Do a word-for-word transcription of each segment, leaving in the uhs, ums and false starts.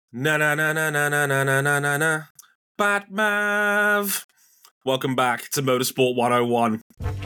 Na na na na na na na na na na na. Batmav. Welcome back to Motorsport one oh one.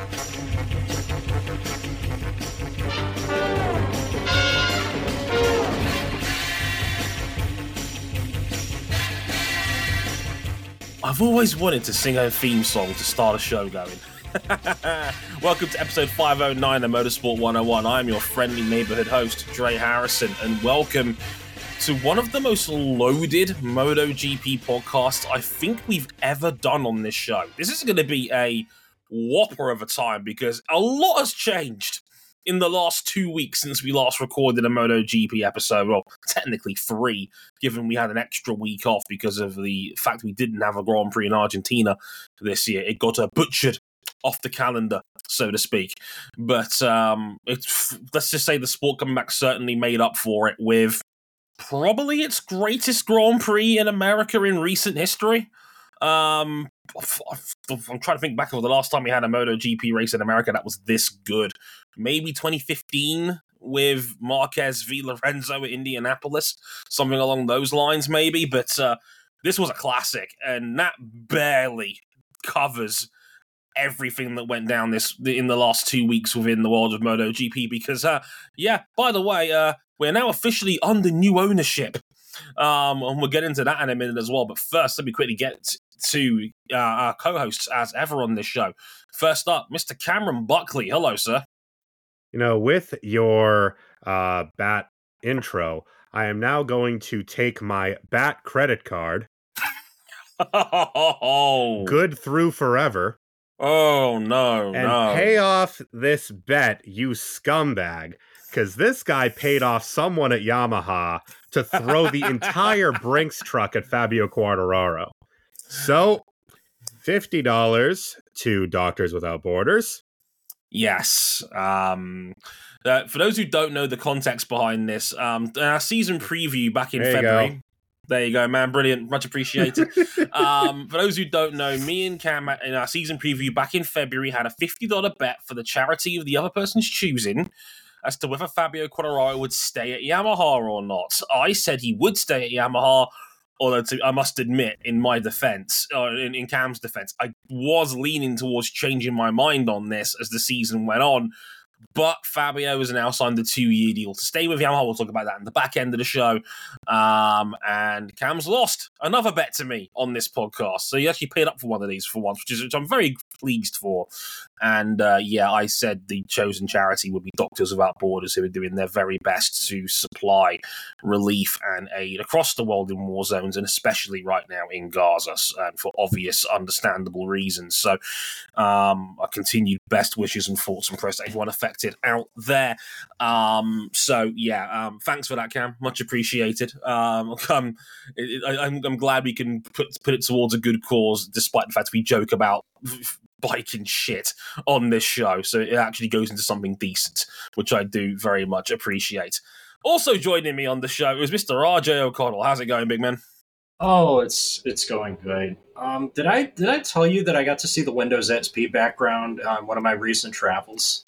I've always wanted to sing a theme song to start a show going. Welcome to episode five oh nine of Motorsport one oh one. I'm your friendly neighborhood host, Dre Harrison, and welcome to one of the most loaded MotoGP podcasts I think we've ever done on this show. This is going to be a whopper of a time because a lot has changed in the last two weeks since we last recorded a MotoGP episode. Well, technically three, given we had an extra week off because of the fact we didn't have a Grand Prix in Argentina this year. It got uh, butchered off the calendar, so to speak. But um, it's, let's just say the sport coming back certainly made up for it with probably its greatest Grand Prix in America in recent history. Um, I'm trying to think back of the last time we had a MotoGP race in America that was this good. Maybe twenty fifteen with Marquez v. Lorenzo at Indianapolis, something along those lines maybe, but uh, this was a classic, and that barely covers everything that went down this in the last two weeks within the world of MotoGP, because, uh, yeah, by the way, uh, we're now officially under new ownership, um, and we'll get into that in a minute as well, but first, let me quickly get to uh, our co-hosts as ever on this show. First up, Mister Cameron Buckley. Hello, sir. You know, with your uh, Bat intro, I am now going to take my Bat credit card, oh. good through forever, oh, no, and no. pay off this bet, you scumbag, because this guy paid off someone at Yamaha to throw the entire Brinks truck at Fabio Quartararo. So, fifty dollars to Doctors Without Borders. Yes. Um, uh, for those who don't know the context behind this, um, our season preview back in there February. You there you go, man. Brilliant. Much appreciated. um, for those who don't know, me and Cam in our season preview back in February had a fifty dollars bet for the charity of the other person's choosing as to whether Fabio Quartararo would stay at Yamaha or not. I said he would stay at Yamaha. Although to, I must admit, in my defense, uh, in, in Cam's defense, I was leaning towards changing my mind on this as the season went on. But Fabio has now signed a two-year deal to stay with Yamaha. We'll talk about that in the back end of the show. Um, and Cam's lost another bet to me on this podcast. So he actually paid up for one of these for once, which, is, which I'm very pleased for. And uh, yeah, I said the chosen charity would be Doctors Without Borders, who are doing their very best to supply relief and aid across the world in war zones, and especially right now in Gaza, and for obvious, understandable reasons. So um, I continued best wishes and thoughts and prayers to everyone affected out there. Um, so yeah, um, thanks for that, Cam. Much appreciated. Um, I'm, I, I'm, I'm glad we can put put it towards a good cause, despite the fact we joke about biking shit on this show. So it actually goes into something decent, which I do very much appreciate. Also joining me on the show is Mister R J O'Connell. How's it going, big man? Oh, it's it's going good. Um, did I did I tell you that I got to see the Windows X P background on one of my recent travels?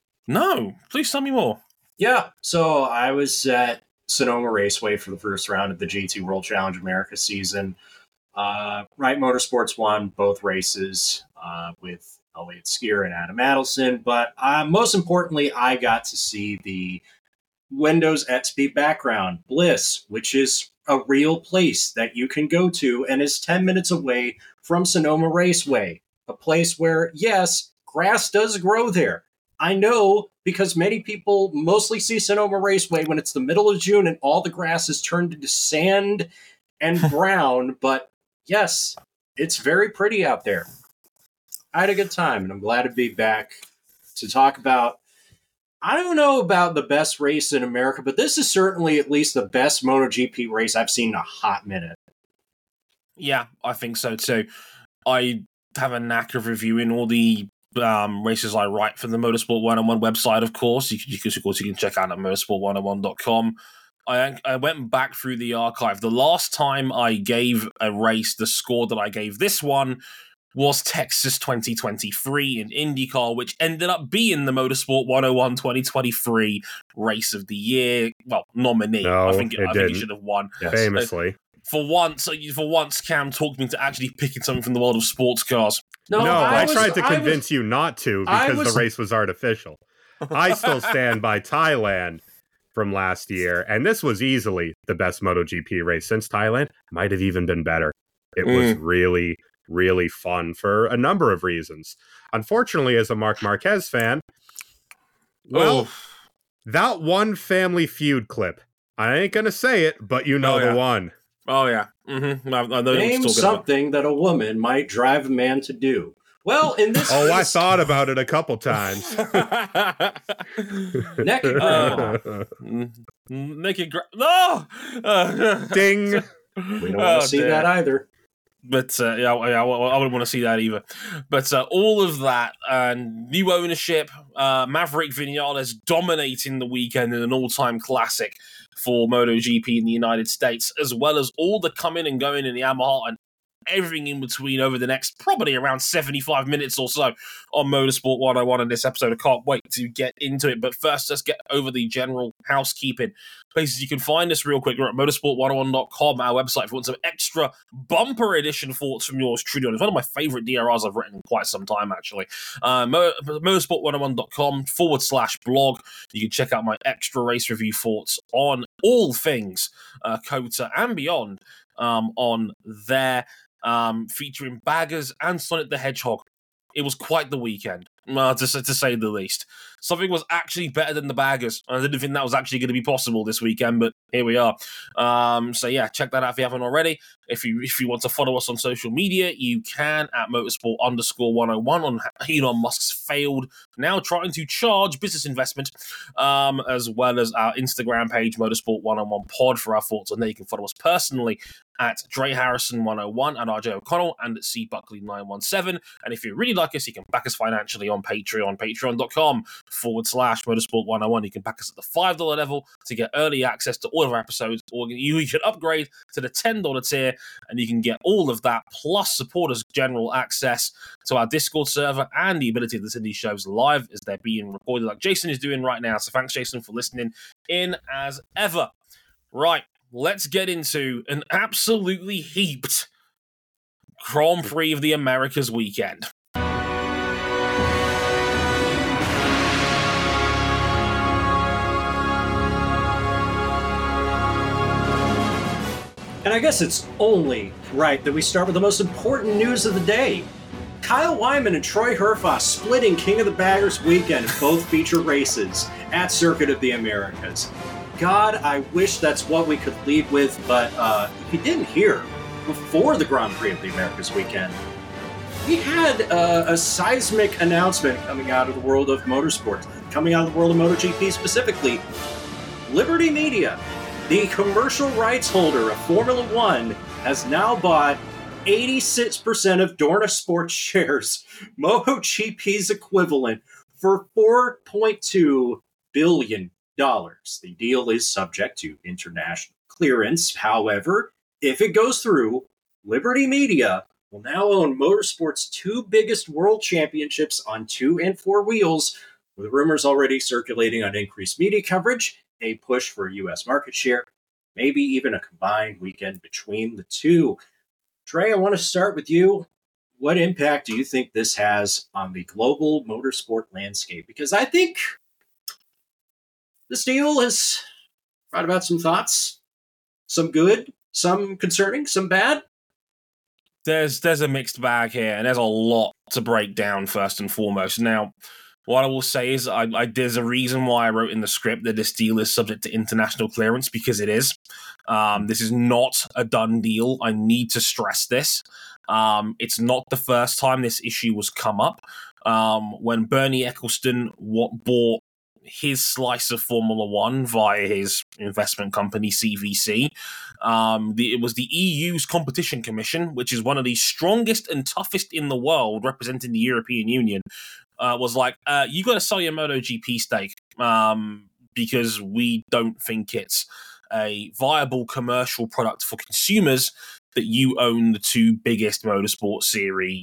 No, please tell me more. Yeah, so I was at Sonoma Raceway for the first round of the G T World Challenge America season. Uh, Wright Motorsports won both races uh, with Elliott Skier and Adam Adelson, but uh, most importantly, I got to see the Windows X P background, Bliss, which is a real place that you can go to and is ten minutes away from Sonoma Raceway, a place where, yes, grass does grow there. I know, because many people mostly see Sonoma Raceway when it's the middle of June and all the grass is turned into sand and brown, but yes, it's very pretty out there. I had a good time, and I'm glad to be back to talk about, I don't know about the best race in America, but this is certainly at least the best MotoGP race I've seen in a hot minute. Yeah, I think so too. I have a knack of reviewing all the um, races I write for the Motorsport one oh one website, of course. You can, you can, of course, you can check out at motorsport one oh one dot com. I, I went back through the archive. The last time I gave a race the score that I gave this one was Texas twenty twenty-three in IndyCar, which ended up being the Motorsport one oh one twenty twenty-three Race of the Year. Well, nominee. No, I think it I think didn't. he should have won. Yes. Famously. For once, for once, Cam talked me into actually picking something from the world of sports cars. No, I, was- tried to I convince was- you not to I because was- the race was artificial. I still stand by Thailand from last year, and this was easily the best MotoGP race since Thailand. Might have even been better. It was really, really fun for a number of reasons. Unfortunately, as a Marc Marquez fan, well, Oh. that one Family Feud clip, I ain't gonna say it, but you know Oh, yeah. the one. Oh, yeah. Mm-hmm. I, I know what Name you're talking something that a woman might drive a man to do. Well, in this Oh, I case, thought about it a couple times. about. naked grandma. Mm, Naked gra- No! Uh, Ding. We don't Oh, want to see dear. that either. But uh, yeah, yeah, I I wouldn't want to see that either. But uh, all of that and new ownership, uh, Maverick Vinales dominating the weekend in an all-time classic for MotoGP in the United States, as well as all the coming and going in the Yamaha and everything in between over the next probably around seventy-five minutes or so on Motorsport one oh one in this episode. I can't wait to get into it. But first, let's get over the general housekeeping. Places you can find us real quick. We're at motorsport one oh one dot com, our website, if you want some extra bumper edition thoughts from yours truly. It's one of my favorite D R Rs I've written in quite some time, actually. Uh, Mo- motorsport one oh one dot com forward slash blog. You can check out my extra race review thoughts on all things uh, COTA and beyond um, on there. Um, featuring Baggers and Sonic the Hedgehog. It was quite the weekend, uh, to, to say the least. Something was actually better than the Baggers. I didn't think that was actually going to be possible this weekend, but here we are. Um, so yeah, check that out if you haven't already. If you if you want to follow us on social media, you can at motorsport underscore one oh one on Elon Musk's failed, now trying to charge business investment, um, as well as our Instagram page, Motorsport one oh one Pod, for our thoughts on there. You can follow us personally at Dre Harrison one oh one and R J O'Connell and at C Buckley nine one seven. And if you really like us, you can back us financially on Patreon, patreon.com forward slash Motorsport one oh one. You can back us at the five dollars level to get early access to all of our episodes, or you can upgrade to the ten dollars tier and you can get all of that, plus supporters general access to our Discord server and the ability to listen to these shows live as they're being recorded, like Jason is doing right now. So thanks, Jason, for listening in as ever. Right. Let's get into an absolutely heaped Grand Prix of the Americas weekend. And I guess it's only right that we start with the most important news of the day. Kyle Wyman and Troy Herfoss splitting King of the Baggers weekend, both feature races at Circuit of the Americas. God, I wish that's what we could lead with, but uh, if you didn't hear, before the Grand Prix of the Americas weekend, we had uh, a seismic announcement coming out of the world of motorsports, coming out of the world of MotoGP specifically. Liberty Media, the commercial rights holder of Formula One, has now bought eighty-six percent of Dorna Sports shares, MotoGP's equivalent, for four point two billion dollars. The deal is subject to international clearance. However, if it goes through, Liberty Media will now own motorsport's two biggest world championships on two and four wheels, with rumors already circulating on increased media coverage, a push for U S market share, maybe even a combined weekend between the two. Trey, I want to start with you. What impact do you think this has on the global motorsport landscape? Because I think this deal has brought about some thoughts, some good, some concerning, some bad. There's there's a mixed bag here, and there's a lot to break down first and foremost. Now, what I will say is I, I, there's a reason why I wrote in the script that this deal is subject to international clearance, because it is. Um, this is not a done deal. I need to stress this. Um, it's not the first time this issue was come up. Um, when Bernie Ecclestone w- bought his slice of Formula One via his investment company, C V C, um, the, it was the E U's Competition Commission, which is one of the strongest and toughest in the world, representing the European Union, uh, was like, uh, you got to sell your MotoGP stake um, because we don't think it's a viable commercial product for consumers that you own the two biggest motorsport series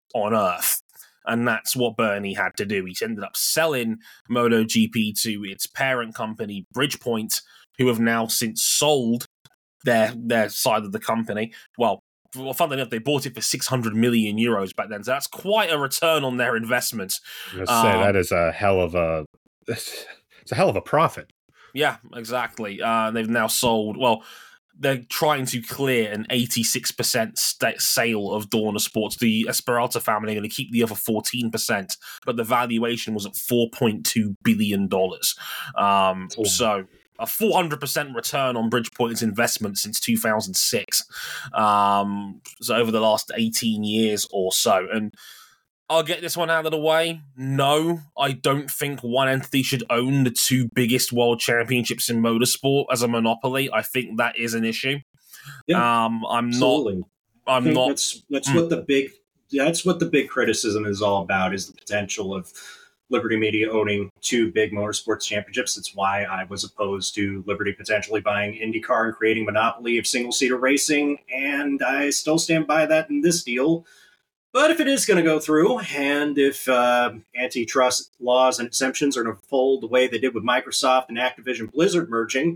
on earth. And that's what Bernie had to do. He ended up selling MotoGP to its parent company, Bridgepoint, who have now since sold their their side of the company. Well, well funnily enough, they bought it for six hundred million euros back then. So that's quite a return on their investment. I was um, say, that is a hell of a... It's a hell of a profit. Yeah, exactly. Uh, they've now sold... Well, they're trying to clear an eighty-six percent st- sale of Dorna Sports. The Esperalta family are going to keep the other fourteen percent, but the valuation was at four point two billion dollars. Um, oh. So a four hundred percent return on Bridgepoint's investment since two thousand six. Um, so over the last eighteen years or so. And I'll get this one out of the way. No, I don't think one entity should own the two biggest world championships in motorsport as a monopoly. I think that is an issue. Yeah, um, I'm absolutely. not. I'm I think not. That's that's mm. what the big. That's what the big criticism is all about. Is the potential of Liberty Media owning two big motorsports championships. That's why I was opposed to Liberty potentially buying IndyCar and creating a monopoly of single seater racing, and I still stand by that in this deal. But if it is going to go through, and if uh, antitrust laws and exemptions are going to fold the way they did with Microsoft and Activision Blizzard merging,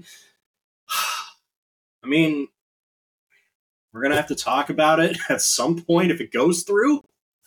I mean, we're going to have to talk about it at some point if it goes through.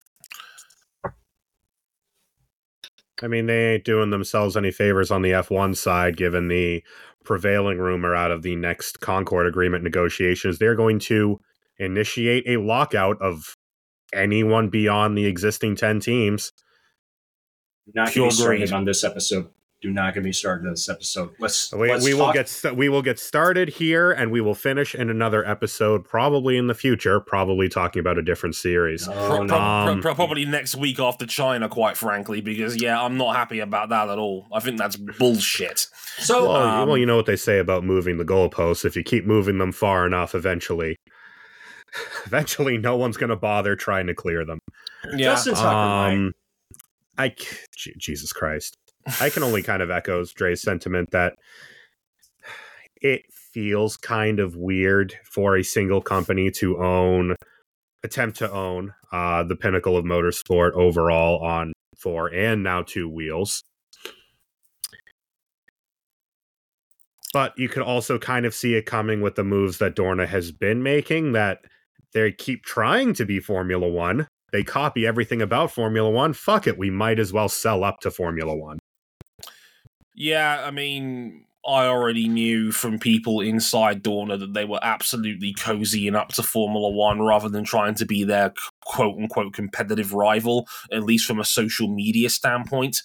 I mean, they ain't doing themselves any favors on the F one side, given the prevailing rumor out of the next Concord Agreement negotiations. They're going to initiate a lockout of anyone beyond the existing ten teams. Not going to be started on this episode. Do not get me started on this episode. Let's. We, let's we talk- will get st- we will get started here, and we will finish in another episode, probably in the future. Probably talking about a different series. Oh, pro- um, pro- pro- probably next week after China, quite frankly, because yeah, I'm not happy about that at all. I think that's bullshit. So, well, um, well, you know what they say about moving the goalposts. If you keep moving them far enough, eventually. Eventually, no one's going to bother trying to clear them. Yeah. Justin Tucker, um, I, Jesus Christ. I can only kind of echo Dre's sentiment that it feels kind of weird for a single company to own, attempt to own uh, the pinnacle of motorsport overall on four and now two wheels. But you could also kind of see it coming with the moves that Dorna has been making, that they keep trying to be Formula One. They copy everything about Formula One. Fuck it, we might as well sell up to Formula One. Yeah, I mean, I already knew from people inside Dorna that they were absolutely cozying up to Formula One rather than trying to be their quote-unquote competitive rival, at least from a social media standpoint.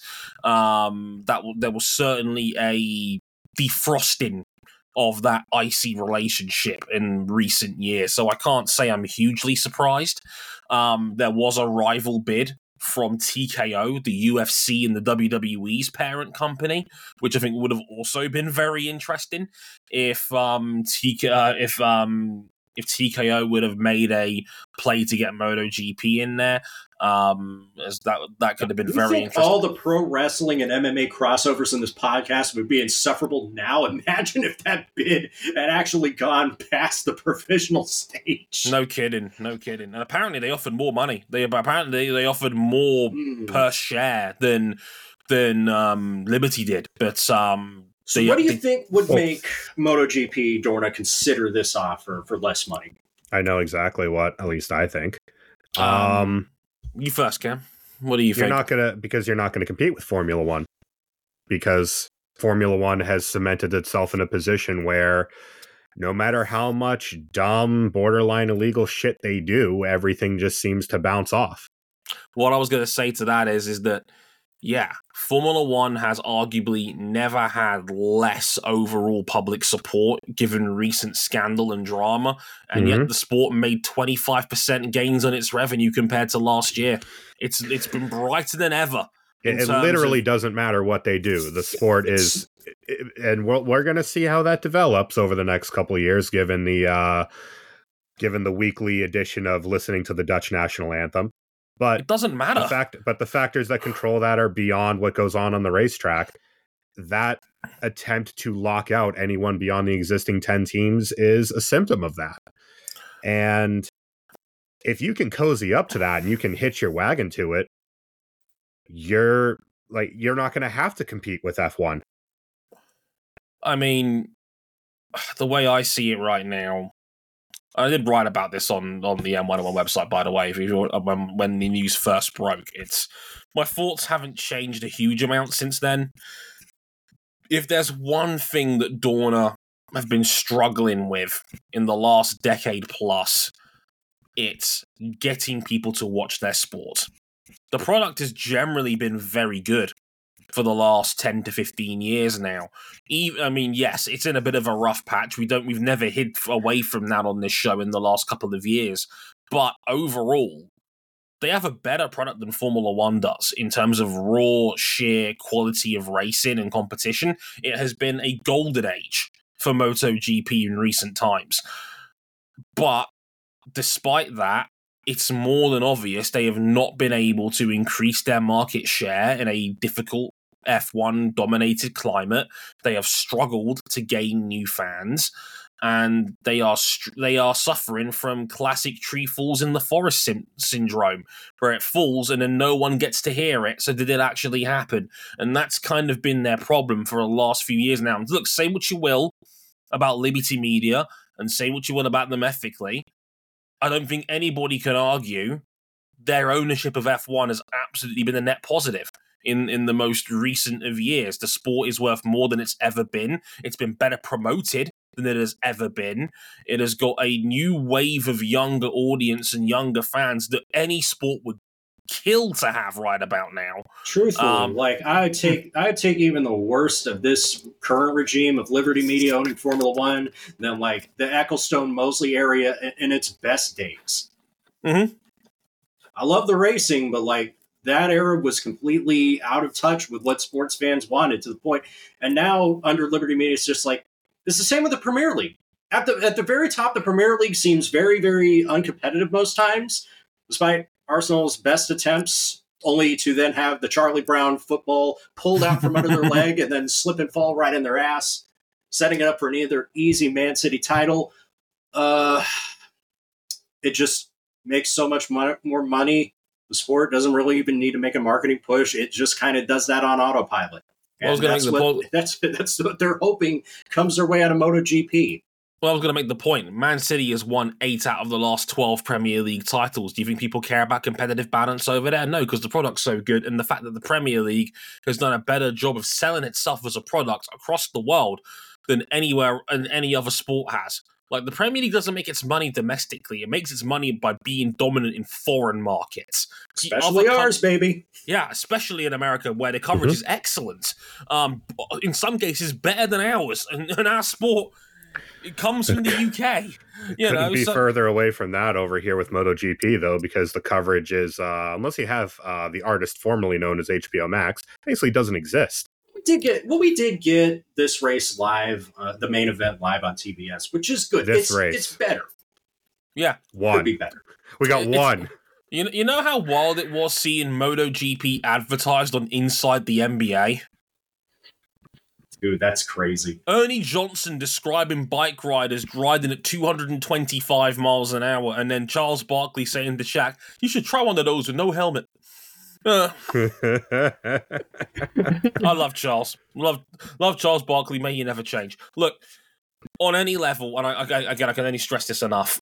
Um, that there was certainly a defrosting of that icy relationship in recent years, so I can't say I'm hugely surprised. Um, there was a rival bid from T K O, the U F C and the W W E's parent company, which I think would have also been very interesting if um, T K O, uh, if um, if T K O would have made a play to get MotoGP in there. Um, as that that could have been you very think interesting. All the pro wrestling and M M A crossovers in this podcast would be insufferable now. Imagine if that bid had actually gone past the professional stage. No kidding, no kidding. And apparently they offered more money. They apparently they offered more mm. per share than than um, Liberty did. But um, so they, what do you they, think would oh. make MotoGP Dorna consider this offer for less money? I know exactly what. At least I think. Um. um You first, Cam. What do you you're think? You're not gonna because you're not gonna compete with Formula One, because Formula One has cemented itself in a position where no matter how much dumb, borderline illegal shit they do, everything just seems to bounce off. What I was gonna say to that is, is that yeah, Formula One has arguably never had less overall public support given recent scandal and drama, and mm-hmm. yet the sport made twenty-five percent gains on its revenue compared to last year. It's It's been brighter than ever. It, it literally of, doesn't matter what they do. The sport is, and we're, we're going to see how that develops over the next couple of years, given the, uh, given the weekly edition of listening to the Dutch national anthem. But it doesn't matter. The fact, but the factors that control that are beyond what goes on on the racetrack. That attempt to lock out anyone beyond the existing ten teams is a symptom of that. And if you can cozy up to that and you can hitch your wagon to it, you're like you're not going to have to compete with F one. I mean, the way I see it right now, I did write about this on, on the M one oh one website, by the way, if you when, when the news first broke. It's my thoughts haven't changed a huge amount since then. If there's one thing that Dorna have been struggling with in the last decade plus, it's getting people to watch their sport. The product has generally been very good for the last ten to fifteen years now. Even, I mean, yes, it's in a bit of a rough patch. We don't, we've never hid away from that on this show in the last couple of years. But overall, they have a better product than Formula One does in terms of raw, sheer quality of racing and competition. It has been a golden age for MotoGP in recent times. But despite that, it's more than obvious they have not been able to increase their market share in a difficult F one dominated climate. They have struggled to gain new fans, and they are they are suffering from classic tree falls in the forest sim- syndrome, where it falls and then no one gets to hear it. So did it actually happen? And that's kind of been their problem for the last few years now. And look, say what you will about Liberty Media and say what you will about them ethically, I don't think anybody can argue their ownership of F one has absolutely been a net positive in, in the most recent of years. The sport is worth more than it's ever been. It's been better promoted than it has ever been. It has got a new wave of younger audience and younger fans that any sport would kill to have right about now. Truthfully, Um, like I would take, I would take even the worst of this current regime of Liberty Media owning Formula One than like the Ecclestone Mosley area in, in its best days. Mm-hmm. I love the racing, but like that era was completely out of touch with what sports fans wanted to the point. And now under Liberty Media, it's just like it's the same with the Premier League. At the at the very top, the Premier League seems very, very uncompetitive most times, despite Arsenal's best attempts, only to then have the Charlie Brown football pulled out from under their leg and then slip and fall right in their ass, setting it up for another easy Man City title. Uh, it just makes so much mo- more money. The sport doesn't really even need to make a marketing push. It just kind of does that on autopilot. And I was gonna that's, make the what, point- that's, that's what they're hoping comes their way out of MotoGP. Well, I was going to make the point. Man City has won eight out of the last twelve Premier League titles. Do you think people care about competitive balance over there? No, because the product's so good. And the fact that the Premier League has done a better job of selling itself as a product across the world than anywhere and any other sport has. Like, the Premier League doesn't make its money domestically. It makes its money by being dominant in foreign markets. The Especially other ours, com- baby. Yeah, especially in America, where the coverage Mhm. is excellent. Um, in some cases, better than ours. And, and our sport... It comes from the U K, you Couldn't know. be So, further away from that over here with MotoGP, though, because the coverage is, uh, unless you have uh, the artist formerly known as H B O Max, basically doesn't exist. We did get well. We did get this race live, uh, the main event live on T B S, which is good. This it's, race. it's better. yeah, Could One. be better. We got It's- one. you know, you know how wild it was seeing MotoGP advertised on Inside the N B A. Dude, that's crazy. Ernie Johnson describing bike riders riding at two hundred twenty-five miles an hour, and then Charles Barkley saying to Shaq, "You should try one of those with no helmet." Uh, I love Charles. Love, love Charles Barkley. May he never change. Look, on any level, and I, I, again, I can only stress this enough.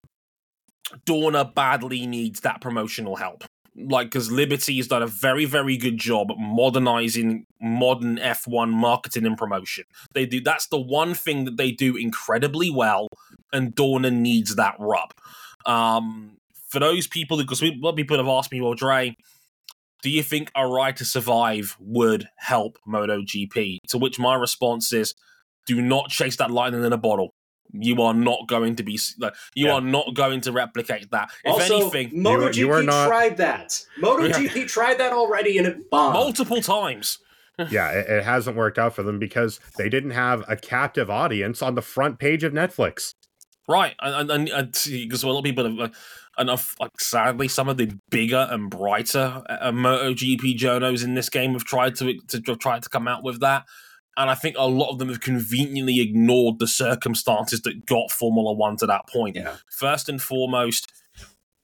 Dorna badly needs that promotional help. Like, because Liberty has done a very, very good job at modernizing modern F one marketing and promotion. They do. That's the one thing that they do incredibly well, and Dorna needs that rub. Um, for those people, because a lot of people have asked me, well, Dre, do you think A Ride to Survive would help MotoGP? To which my response is, do not chase that lightning in a bottle. You are not going to be, like, you Yeah. are not going to replicate that. If also, anything, MotoGP you are not- tried that. MotoGP tried that already, and it bombed. multiple times. Yeah, it, it hasn't worked out for them because they didn't have a captive audience on the front page of Netflix. Right, and and, and because a lot of people have, like, enough, like, sadly, some of the bigger and brighter uh, MotoGP journos in this game have tried to to have tried to come out with that, and I think a lot of them have conveniently ignored the circumstances that got Formula One to that point. Yeah. First and foremost,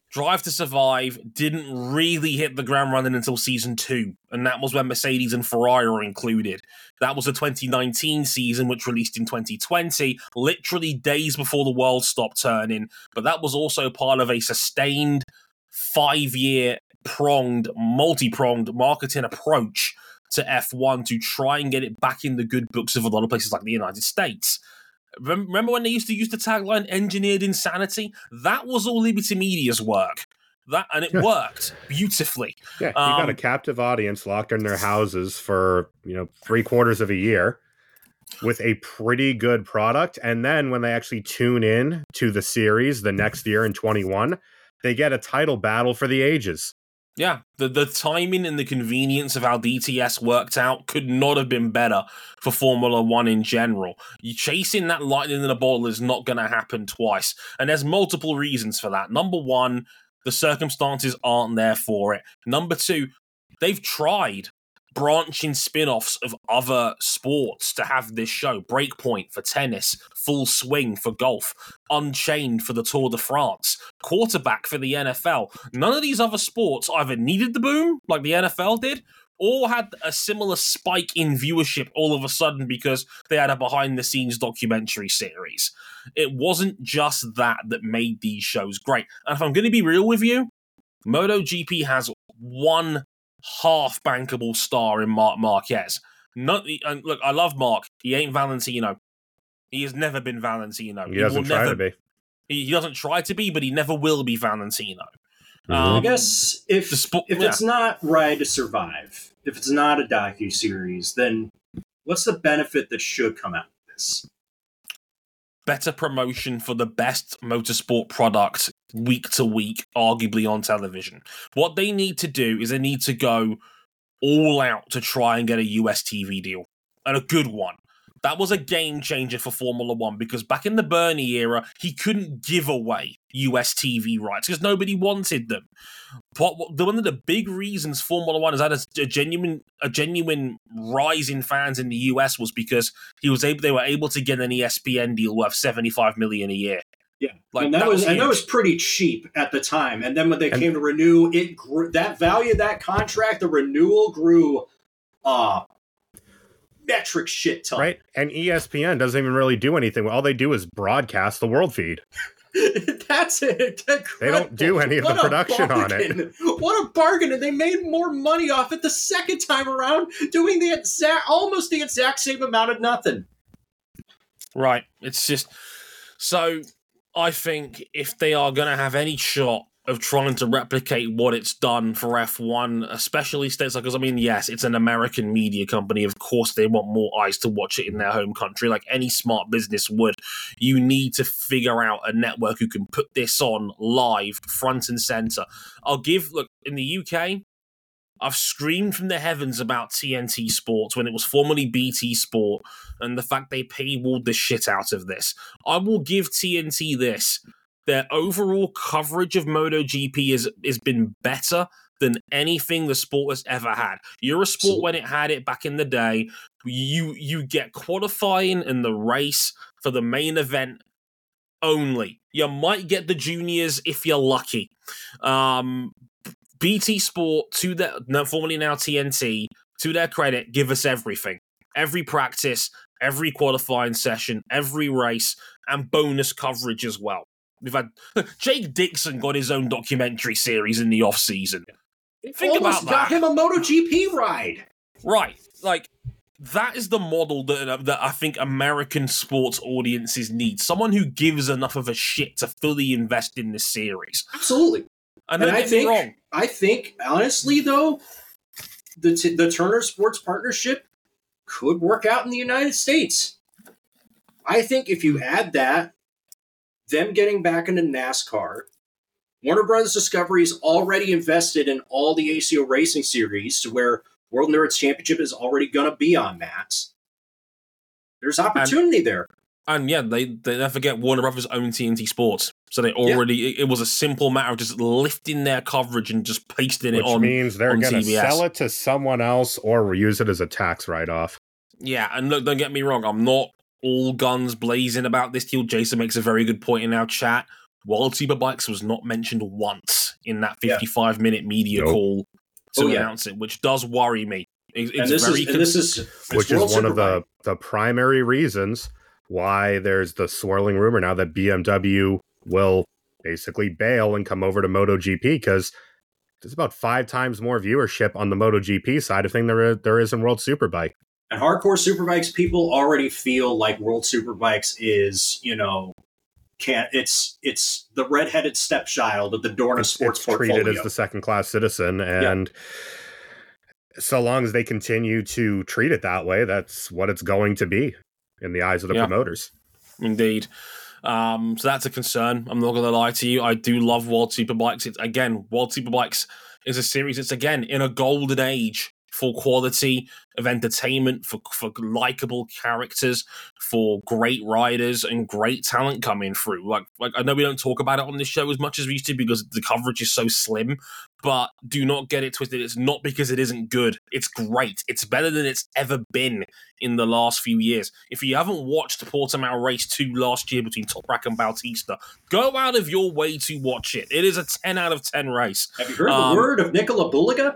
Drive to Survive didn't really hit the ground running until season two, and that was when Mercedes and Ferrari were included. That was the twenty nineteen season, which released in twenty twenty, literally days before the world stopped turning, but that was also part of a sustained five-year pronged, multi-pronged marketing approach to F one to try and get it back in the good books of a lot of places like the United States. Remember when they used to use the tagline "Engineered Insanity"? That was all Liberty Media's work. That and it worked beautifully. Yeah, you um, got a captive audience locked in their houses for, you know, three quarters of a year with a pretty good product. And then when they actually tune in to the series the next year in twenty-one, they get a title battle for the ages. Yeah, the, the timing and the convenience of how D T S worked out could not have been better for Formula One in general. You chasing that lightning in a bottle is not going to happen twice. And there's multiple reasons for that. Number one, the circumstances aren't there for it. Number two, they've tried branching spin-offs of other sports to have this show. Breakpoint for tennis, Full Swing for golf, Unchained for the Tour de France, Quarterback for the N F L. None of these other sports either needed the boom, like the N F L did, or had a similar spike in viewership all of a sudden because they had a behind-the-scenes documentary series. It wasn't just that that made these shows great. And if I'm going to be real with you, MotoGP has one half bankable star in Marc Marquez. Not, and look, I love Mark. He ain't Valentino. He has never been Valentino. He, he doesn't try never, to be. He, he doesn't try to be, but he never will be Valentino. Mm-hmm. Um, I guess if spo- if yeah. it's not Ride to Survive, if it's not a docuseries, then what's the benefit that should come out of this? Better promotion for the best motorsport product week to week, arguably on television. What they need to do is they need to go all out to try and get a U S T V deal, and a good one. That was a game changer for Formula One because back in the Bernie era, he couldn't give away U S T V rights because nobody wanted them. But one of the big reasons Formula One has had a, a genuine, a genuine rise in fans in the U S was because he was able, they were able to get an E S P N deal worth seventy-five million dollars a year. Yeah, like and that, that was, was and that huge. was pretty cheap at the time. And then when they And- came to renew, it grew, that value of that contract, the renewal grew uh metric shit ton. Right? And E S P N doesn't even really do anything. All they do is broadcast the world feed. That's it. They don't do any of the What a production on it. bargain. What a bargain! And they made more money off it the second time around, doing the exact, almost the exact same amount of nothing. Right. It's just so I think if they are going to have any shot of trying to replicate what it's done for F one, especially states like, because I mean, yes, it's an American media company. Of course, they want more eyes to watch it in their home country, like any smart business would. You need to figure out a network who can put this on live, front and center. I'll give, look, in the U K, I've screamed from the heavens about T N T Sports when it was formerly B T Sport and the fact they paywalled the shit out of this. I will give T N T this. Their overall coverage of MotoGP is, has been better than anything the sport has ever had. Eurosport, when it had it back in the day, you you get qualifying in the race for the main event only. You might get the juniors if you're lucky. Um, B T Sport, to their, no, formerly now T N T, to their credit, give us everything. Every practice, every qualifying session, every race, and bonus coverage as well. We've had Jake Dixon got his own documentary series in the off season. Think Almost about got that. him a MotoGP ride. Right, like that is the model that that I think American sports audiences need. Someone who gives enough of a shit to fully invest in this series. Absolutely. And, And don't I get me think, wrong. I think, honestly, though, the t- the Turner Sports Partnership could work out in the United States. I think if you add that, them getting back into NASCAR, Warner Brothers Discovery is already invested in all the A C O racing series, to where World Nerds Championship is already going to be on that. There's opportunity there. And yeah, they they don't forget Warner Brothers own T N T Sports, so they already yeah. it, it was a simple matter of just lifting their coverage and just pasting Which it on. Which means they're going to sell it to someone else or use it as a tax write-off. Yeah, and look, don't get me wrong, I'm not all guns blazing about this deal. Jason makes a very good point in our chat. World Superbikes was not mentioned once in that fifty-five minute media nope. call to oh, announce yeah. it, which does worry me. It, it's and this very is, and this is which is one of the, the primary reasons why there's the swirling rumor now that B M W will basically bail and come over to MotoGP, because there's about five times more viewership on the MotoGP side of thing there is, there is in World Superbike. And hardcore Superbikes people already feel like World Superbikes is, you know, can't it's it's the redheaded stepchild of the Dorna it's, Sports it's portfolio. Treated as the second class citizen, and yeah. so long as they continue to treat it that way, that's what it's going to be in the eyes of the yeah. promoters. Indeed. Um, so that's a concern. I'm not going to lie to you. I do love World Superbikes. It's, again, World Superbikes is a series. It's, again, in a golden age for quality of entertainment, for for likable characters, for great riders and great talent coming through. Like, like I know we don't talk about it on this show as much as we used to because the coverage is so slim, but do not get it twisted. It's not because it isn't good. It's great. It's better than it's ever been in the last few years. If you haven't watched Portimao Race two last year between Toprak and Bautista, go out of your way to watch it. It is a ten out of ten race. Have you heard um, the word of Nicola Buliga?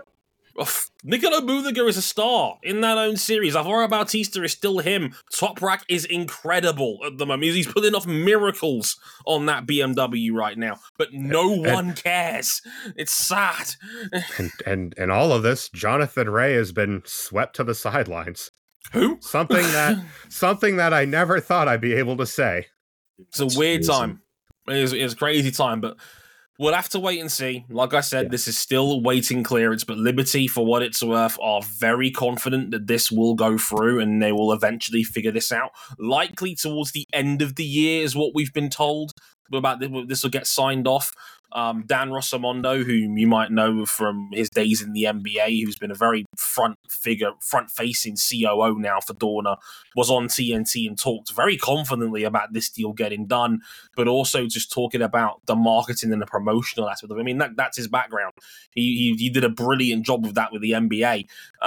Nicola Buliga is a star in that own series. Alvaro Bautista is still him. Toprak is incredible at the moment. He's pulling off miracles on that B M W right now, but no and, one cares. It's sad. and, and and all of this, Jonathan Rea has been swept to the sidelines. Who? Something that something that I never thought I'd be able to say. It's a weird it's time. It's, it's a crazy time, but we'll have to wait and see. Like I said, yeah. this is still waiting clearance, but Liberty, for what it's worth, are very confident that this will go through and they will eventually figure this out. Likely towards the end of the year is what we've been told about this will get signed off. Um, Dan Rossamondo, whom you might know from his days in the N B A, who's been a very front figure, front-facing C O O now for Dorna, was on T N T and talked very confidently about this deal getting done, but also just talking about the marketing and the promotional aspect of it. I mean, that, that's his background. He, he he did a brilliant job with that with the N B A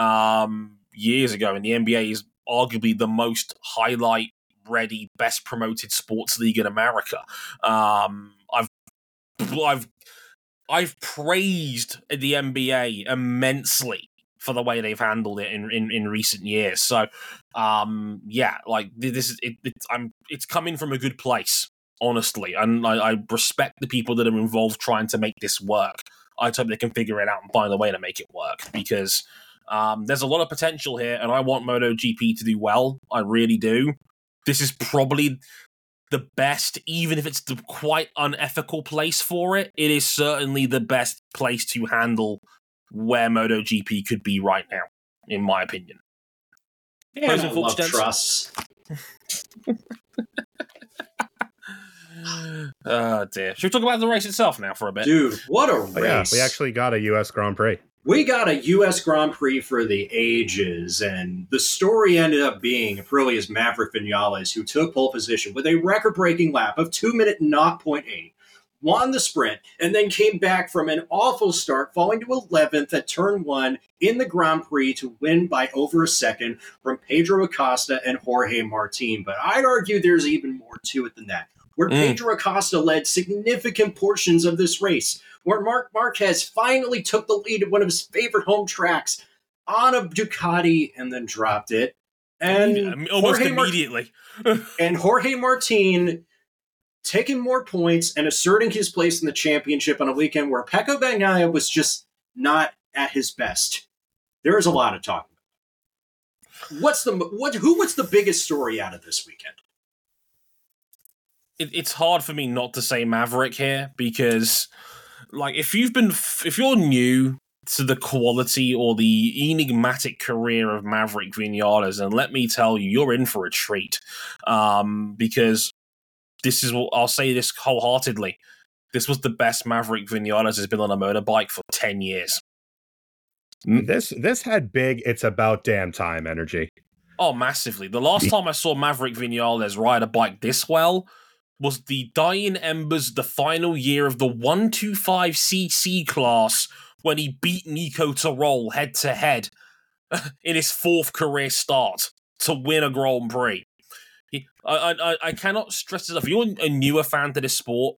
um, years ago, and the N B A is arguably the most highlight-ready, best-promoted sports league in America. Um, I've I've I've praised the N B A immensely for the way they've handled it in, in, in recent years. So, um, yeah, like this is it, it, I'm it's coming from a good place, honestly, and I, I respect the people that are involved trying to make this work. I hope they can figure it out and find a way to make it work, because um, there's a lot of potential here, and I want MotoGP to do well. I really do. This is probably the best, even if it's the quite unethical place for it, it is certainly the best place to handle where MotoGP could be right now, in my opinion. Yeah, I love trusts. Oh dear. Should we talk about the race itself now for a bit? Dude, what a race. Oh, yeah, we actually got a U S Grand Prix. We got a U S Grand Prix for the ages, and the story ended up being Aprilia's Maverick Vinales, who took pole position with a record-breaking lap of two minute zero point eight, won the sprint, and then came back from an awful start, falling to eleventh at turn one in the Grand Prix to win by over a second from Pedro Acosta and Jorge Martin. But I'd argue there's even more to it than that, where mm. Pedro Acosta led significant portions of this race, where Marc Marquez finally took the lead at one of his favorite home tracks on a Ducati and then dropped it. And almost Jorge immediately. Mar- and Jorge Martin taking more points and asserting his place in the championship on a weekend where Pecco Bagnaia was just not at his best. There is a lot of talk about. What's the what? Who? What's the biggest story out of this weekend? It, it's hard for me not to say Maverick here, because, like, if you've been, if you're new to the quality or the enigmatic career of Maverick Vinales, and let me tell you, you're in for a treat, um, because this is what I'll say this wholeheartedly. This was the best Maverick Vinales has been on a motorbike for ten years. This this had big, it's about damn time energy. Oh, massively. The last time I saw Maverick Vinales ride a bike this well was the Dying Embers, the final year of the one twenty-five c c class, when he beat Nico Tirol head-to-head in his fourth career start to win a Grand Prix. He, I, I, I cannot stress this enough. If you're a newer fan to this sport,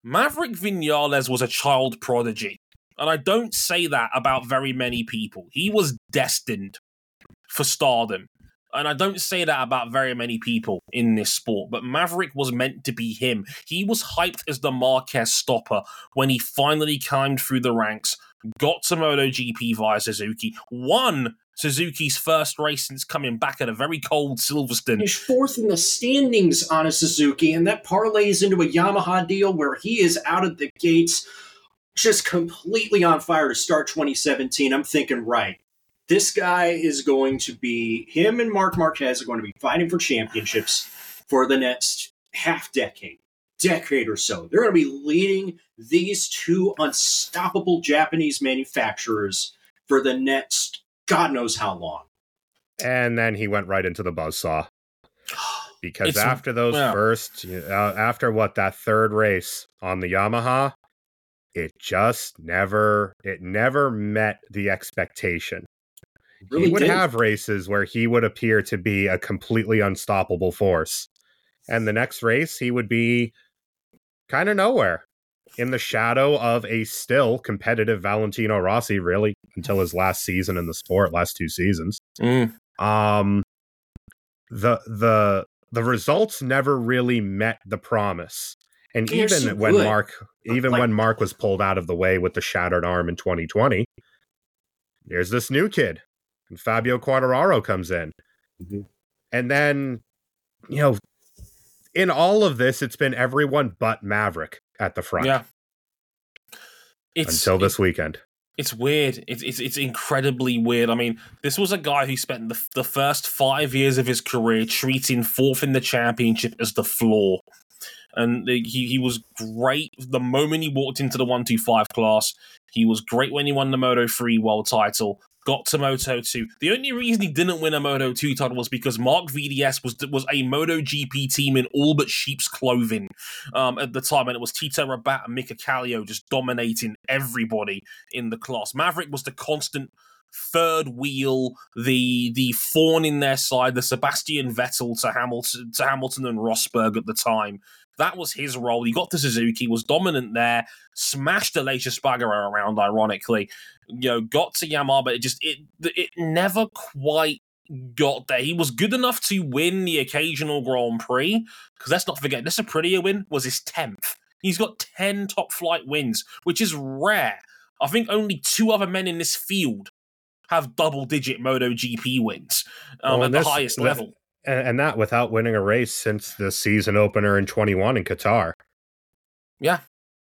Maverick Vinales was a child prodigy. And I don't say that about very many people. He was destined for stardom. And I don't say that about very many people in this sport, but Maverick was meant to be him. He was hyped as the Marquez stopper when he finally climbed through the ranks, got to MotoGP via Suzuki, won Suzuki's first race since coming back at a very cold Silverstone. He's fourth in the standings on a Suzuki, and that parlays into a Yamaha deal where he is out of the gates, just completely on fire to start twenty seventeen. I'm thinking, right, this guy is going to be, him and Marc Marquez are going to be fighting for championships for the next half decade, decade or so. They're going to be leading these two unstoppable Japanese manufacturers for the next God knows how long. And then he went right into the buzzsaw. Because It's- after those yeah. first, uh, after what, that third race on the Yamaha, it just never, it never met the expectation. Really he would did. have races where he would appear to be a completely unstoppable force. And the next race, he would be kind of nowhere in the shadow of a still competitive Valentino Rossi, really, until his last season in the sport, last two seasons. Mm. Um, the, the, the results never really met the promise. And They're even so when good. Mark, even Like- when Mark was pulled out of the way with the shattered arm in twenty twenty, there's this new kid, and Fabio Quartararo comes in. Mhm. And then, you know, in all of this, it's been everyone but Maverick at the front Yeah. It's, until this weekend. It's weird. It's, it's it's incredibly weird. I mean, this was a guy who spent the, the first five years of his career treating fourth in the championship as the floor. And the, he, he was great the moment he walked into the one two five class. He was great when he won the Moto three world title. Got to Moto two. The only reason he didn't win a Moto two title was because Mark V D S was was a MotoGP team in all but sheep's clothing um, at the time, and it was Tito Rabat and Mika Kallio just dominating everybody in the class. Maverick was the constant third wheel, the the thorn in their side, the Sebastian Vettel to Hamilton to Hamilton and Rosberg at the time. That was his role. He got to Suzuki, was dominant there, smashed Aleix Espargaro around, ironically. You know, got to Yamaha, but it just it it never quite got there. He was good enough to win the occasional Grand Prix, because let's not forget, this Aprilia win was his tenth. He's got ten top flight wins, which is rare. I think only two other men in this field have double-digit MotoGP wins um, Well, at and the this- highest that- level. And, and that without winning a race since the season opener in twenty-one in Qatar. Yeah.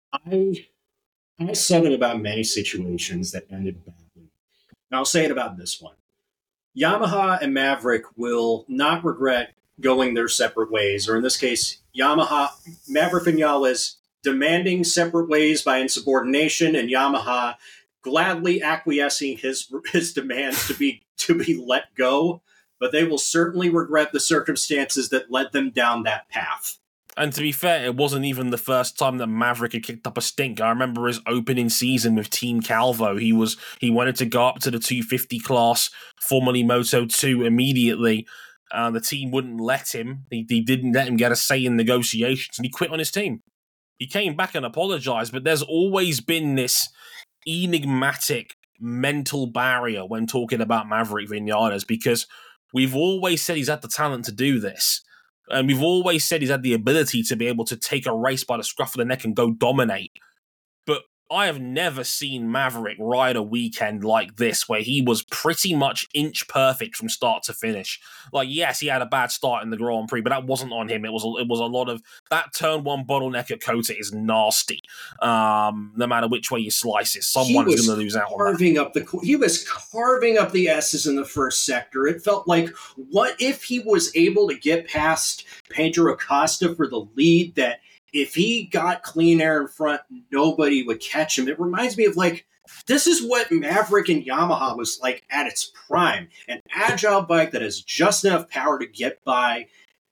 I I said it about many situations that ended badly. And I'll say it about this one. Yamaha and Maverick will not regret going their separate ways, or in this case, Yamaha, Maverick Vinales demanding separate ways by insubordination, and Yamaha gladly acquiescing his his demands to be to be let go. But they will certainly regret the circumstances that led them down that path. And to be fair, it wasn't even the first time that Maverick had kicked up a stink. I remember his opening season with Team Calvo. He was he wanted to go up to the two fifty class, formerly Moto two, immediately. Uh, the team wouldn't let him. He, he didn't let him get a say in negotiations, and he quit on his team. He came back and apologized, but there's always been this enigmatic mental barrier when talking about Maverick Vinales, because we've always said he's had the talent to do this. And we've always said he's had the ability to be able to take a race by the scruff of the neck and go dominate. But I have never seen Maverick ride a weekend like this, where he was pretty much inch perfect from start to finish. Like, yes, he had a bad start in the Grand Prix, but that wasn't on him. It was a, it was a lot of that turn one bottleneck at Kota is nasty. Um, no matter which way you slice it, someone is going to lose out on that. Carving up the he was carving up the S's in the first sector. It felt like, what if he was able to get past Pedro Acosta for the lead, that if he got clean air in front, nobody would catch him. It reminds me of, like, this is what Maverick and Yamaha was like at its prime. An agile bike that has just enough power to get by.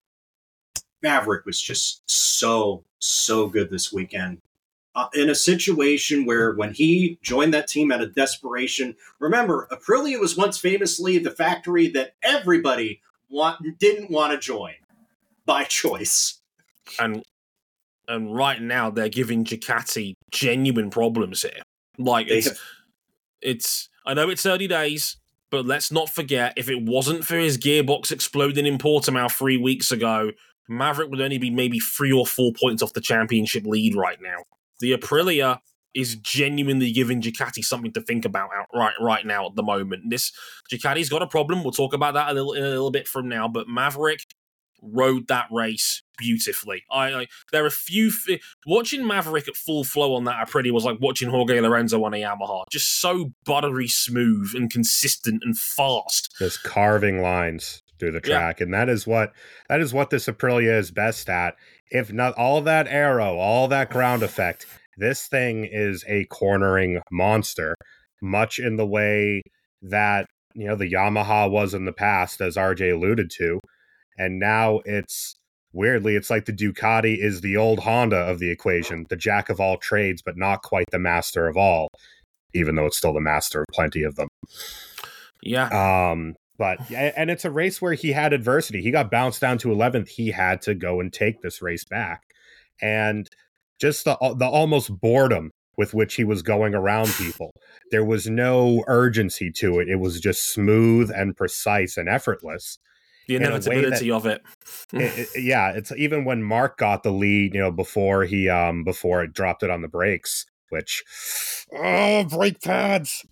Maverick was just so, so good this weekend. Uh, in a situation where, when he joined that team out of desperation, remember, Aprilia was once famously the factory that everybody want, didn't want to join by choice. And and right now they're giving Ducati genuine problems here. Like, They it's, have- it's, I know it's early days, but let's not forget, if it wasn't for his gearbox exploding in Portimao three weeks ago, Maverick would only be maybe three or four points off the championship lead right now. The Aprilia is genuinely giving Ducati something to think about out right right now at the moment. This Ducati's got a problem. We'll talk about that a little in a little bit from now. But Maverick rode that race beautifully. I, I there are a few f- watching Maverick at full flow on that Aprilia was like watching Jorge Lorenzo on a Yamaha. Just so buttery smooth and consistent and fast. Just carving lines through the track, yeah. and that is what that is what this Aprilia is best at. If not all that aero, all that ground effect. This thing is a cornering monster, much in the way that, you know, the Yamaha was in the past, as R J alluded to. And now it's, weirdly, it's like the Ducati is the old Honda of the equation, the jack of all trades, but not quite the master of all, even though it's still the master of plenty of them. Yeah. Um, but, and it's a race where he had adversity. He got bounced down to eleventh. He had to go and take this race back. And just the the almost boredom with which he was going around people. There was no urgency to it. It was just smooth and precise and effortless. The inevitability that, of it. it, it. Yeah, it's even when Mark got the lead, you know, before he um before it dropped it on the brakes, which oh brake pads,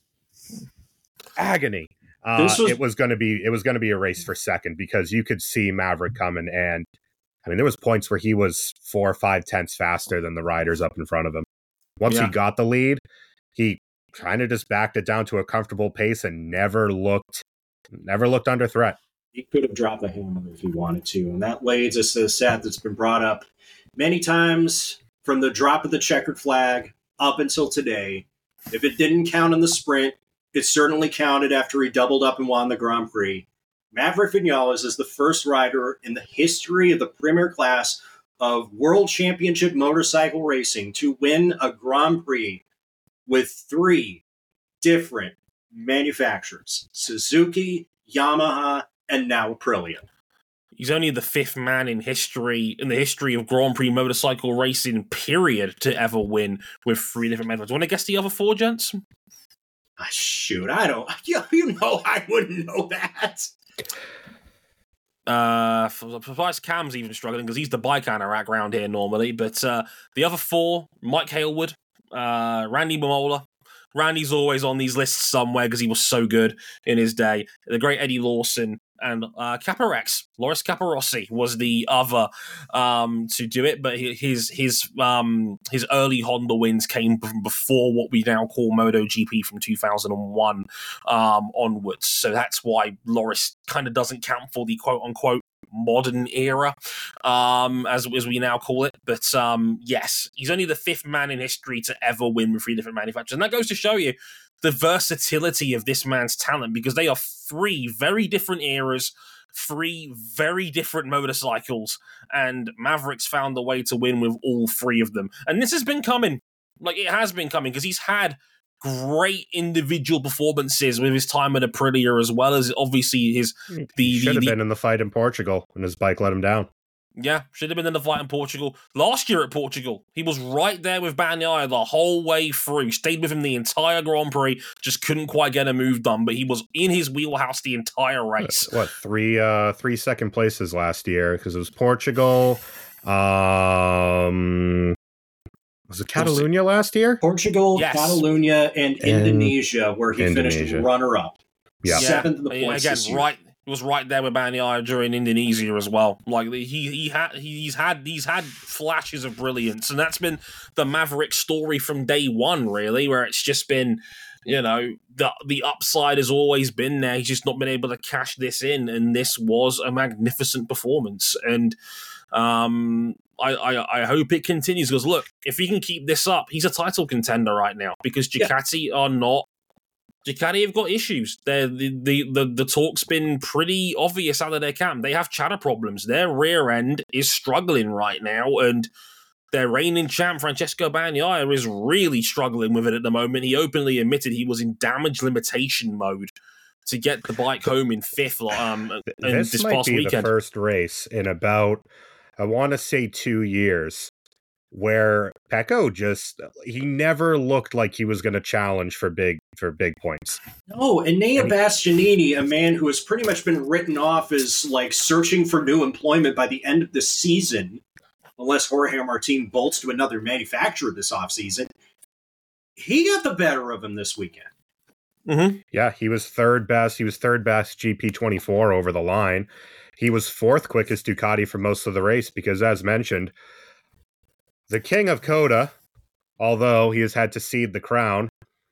agony. Uh, was, it was going to be it was going to be a race for second because you could see Maverick coming and. I mean, there was points where he was four or five tenths faster than the riders up in front of him. Once yeah. he got the lead, he kind of just backed it down to a comfortable pace and never looked, never looked under threat. He could have dropped the hammer if he wanted to, and that leads us to the stat that's been brought up many times from the drop of the checkered flag up until today. If it didn't count in the sprint, it certainly counted after he doubled up and won the Grand Prix. Maverick Viñales is the first rider in the history of the Premier Class of World Championship motorcycle racing to win a Grand Prix with three different manufacturers: Suzuki, Yamaha, and now Aprilia. He's only the fifth man in history, in the history of Grand Prix motorcycle racing, period, to ever win with three different manufacturers. Do you want to guess the other four, gents? Ah, shoot, I don't. You, you know I wouldn't know that. Uh, surprised Cam's even struggling because he's the bike anorak around here normally. But uh, the other four: Mike Hailwood, uh, Randy Mamola. Randy's always on these lists somewhere because he was so good in his day. The great Eddie Lawson and uh, Caparex. Loris Caparossi was the other um, to do it, but his his um, his early Honda wins came from before what we now call MotoGP from two thousand one um, onwards. So that's why Loris kind of doesn't count for the quote unquote modern era, um, as, as we now call it. But um, yes, he's only the fifth man in history to ever win with three different manufacturers. And that goes to show you the versatility of this man's talent, because they are three very different eras, three very different motorcycles, and Maverick's found a way to win with all three of them. And this has been coming. Like, it has been coming, because he's had great individual performances with his time at Aprilia, as well as obviously his the he should the, have the, been in the fight in Portugal when his bike let him down. Yeah, should have been in the fight in Portugal. Last year at Portugal, he was right there with Bagnaia the whole way through. Stayed with him the entire Grand Prix, just couldn't quite get a move done, but he was in his wheelhouse the entire race. What, three uh, three second places last year, because it was Portugal. Um, was it Catalunya last year? Portugal, yes. Catalunya, and, and Indonesia, where he Indonesia. finished runner-up. Yeah. Seventh in the points Again, this year. right. He was right there with Bagnaia during Indonesia as well. Like he he had he's had he's had flashes of brilliance, and that's been the Maverick story from day one, really, where it's just been, you know, the the upside has always been there. He's just not been able to cash this in, and this was a magnificent performance. And um, I, I I hope it continues, because look, if he can keep this up, he's a title contender right now, because Ducati yeah. are not. Ducati have got issues. They're, the, the, the, the talk's been pretty obvious out of their camp. They have chatter problems. Their rear end is struggling right now, and their reigning champ, Francesco Bagnaia, is really struggling with it at the moment. He openly admitted he was in damage limitation mode to get the bike home in fifth um, in this, this might past be weekend. The first race in about, I want to say two years, where Pecco just he never looked like he was going to challenge for big for big points. No, Enea And he- Bastianini, a man who has pretty much been written off as like searching for new employment by the end of the season, unless Jorge Martin bolts to another manufacturer this offseason, he got the better of him this weekend. Mm-hmm. Yeah, he was third best. He was third best G P twenty-four over the line. He was fourth quickest Ducati for most of the race because, as mentioned, the king of Coda, although he has had to cede the crown,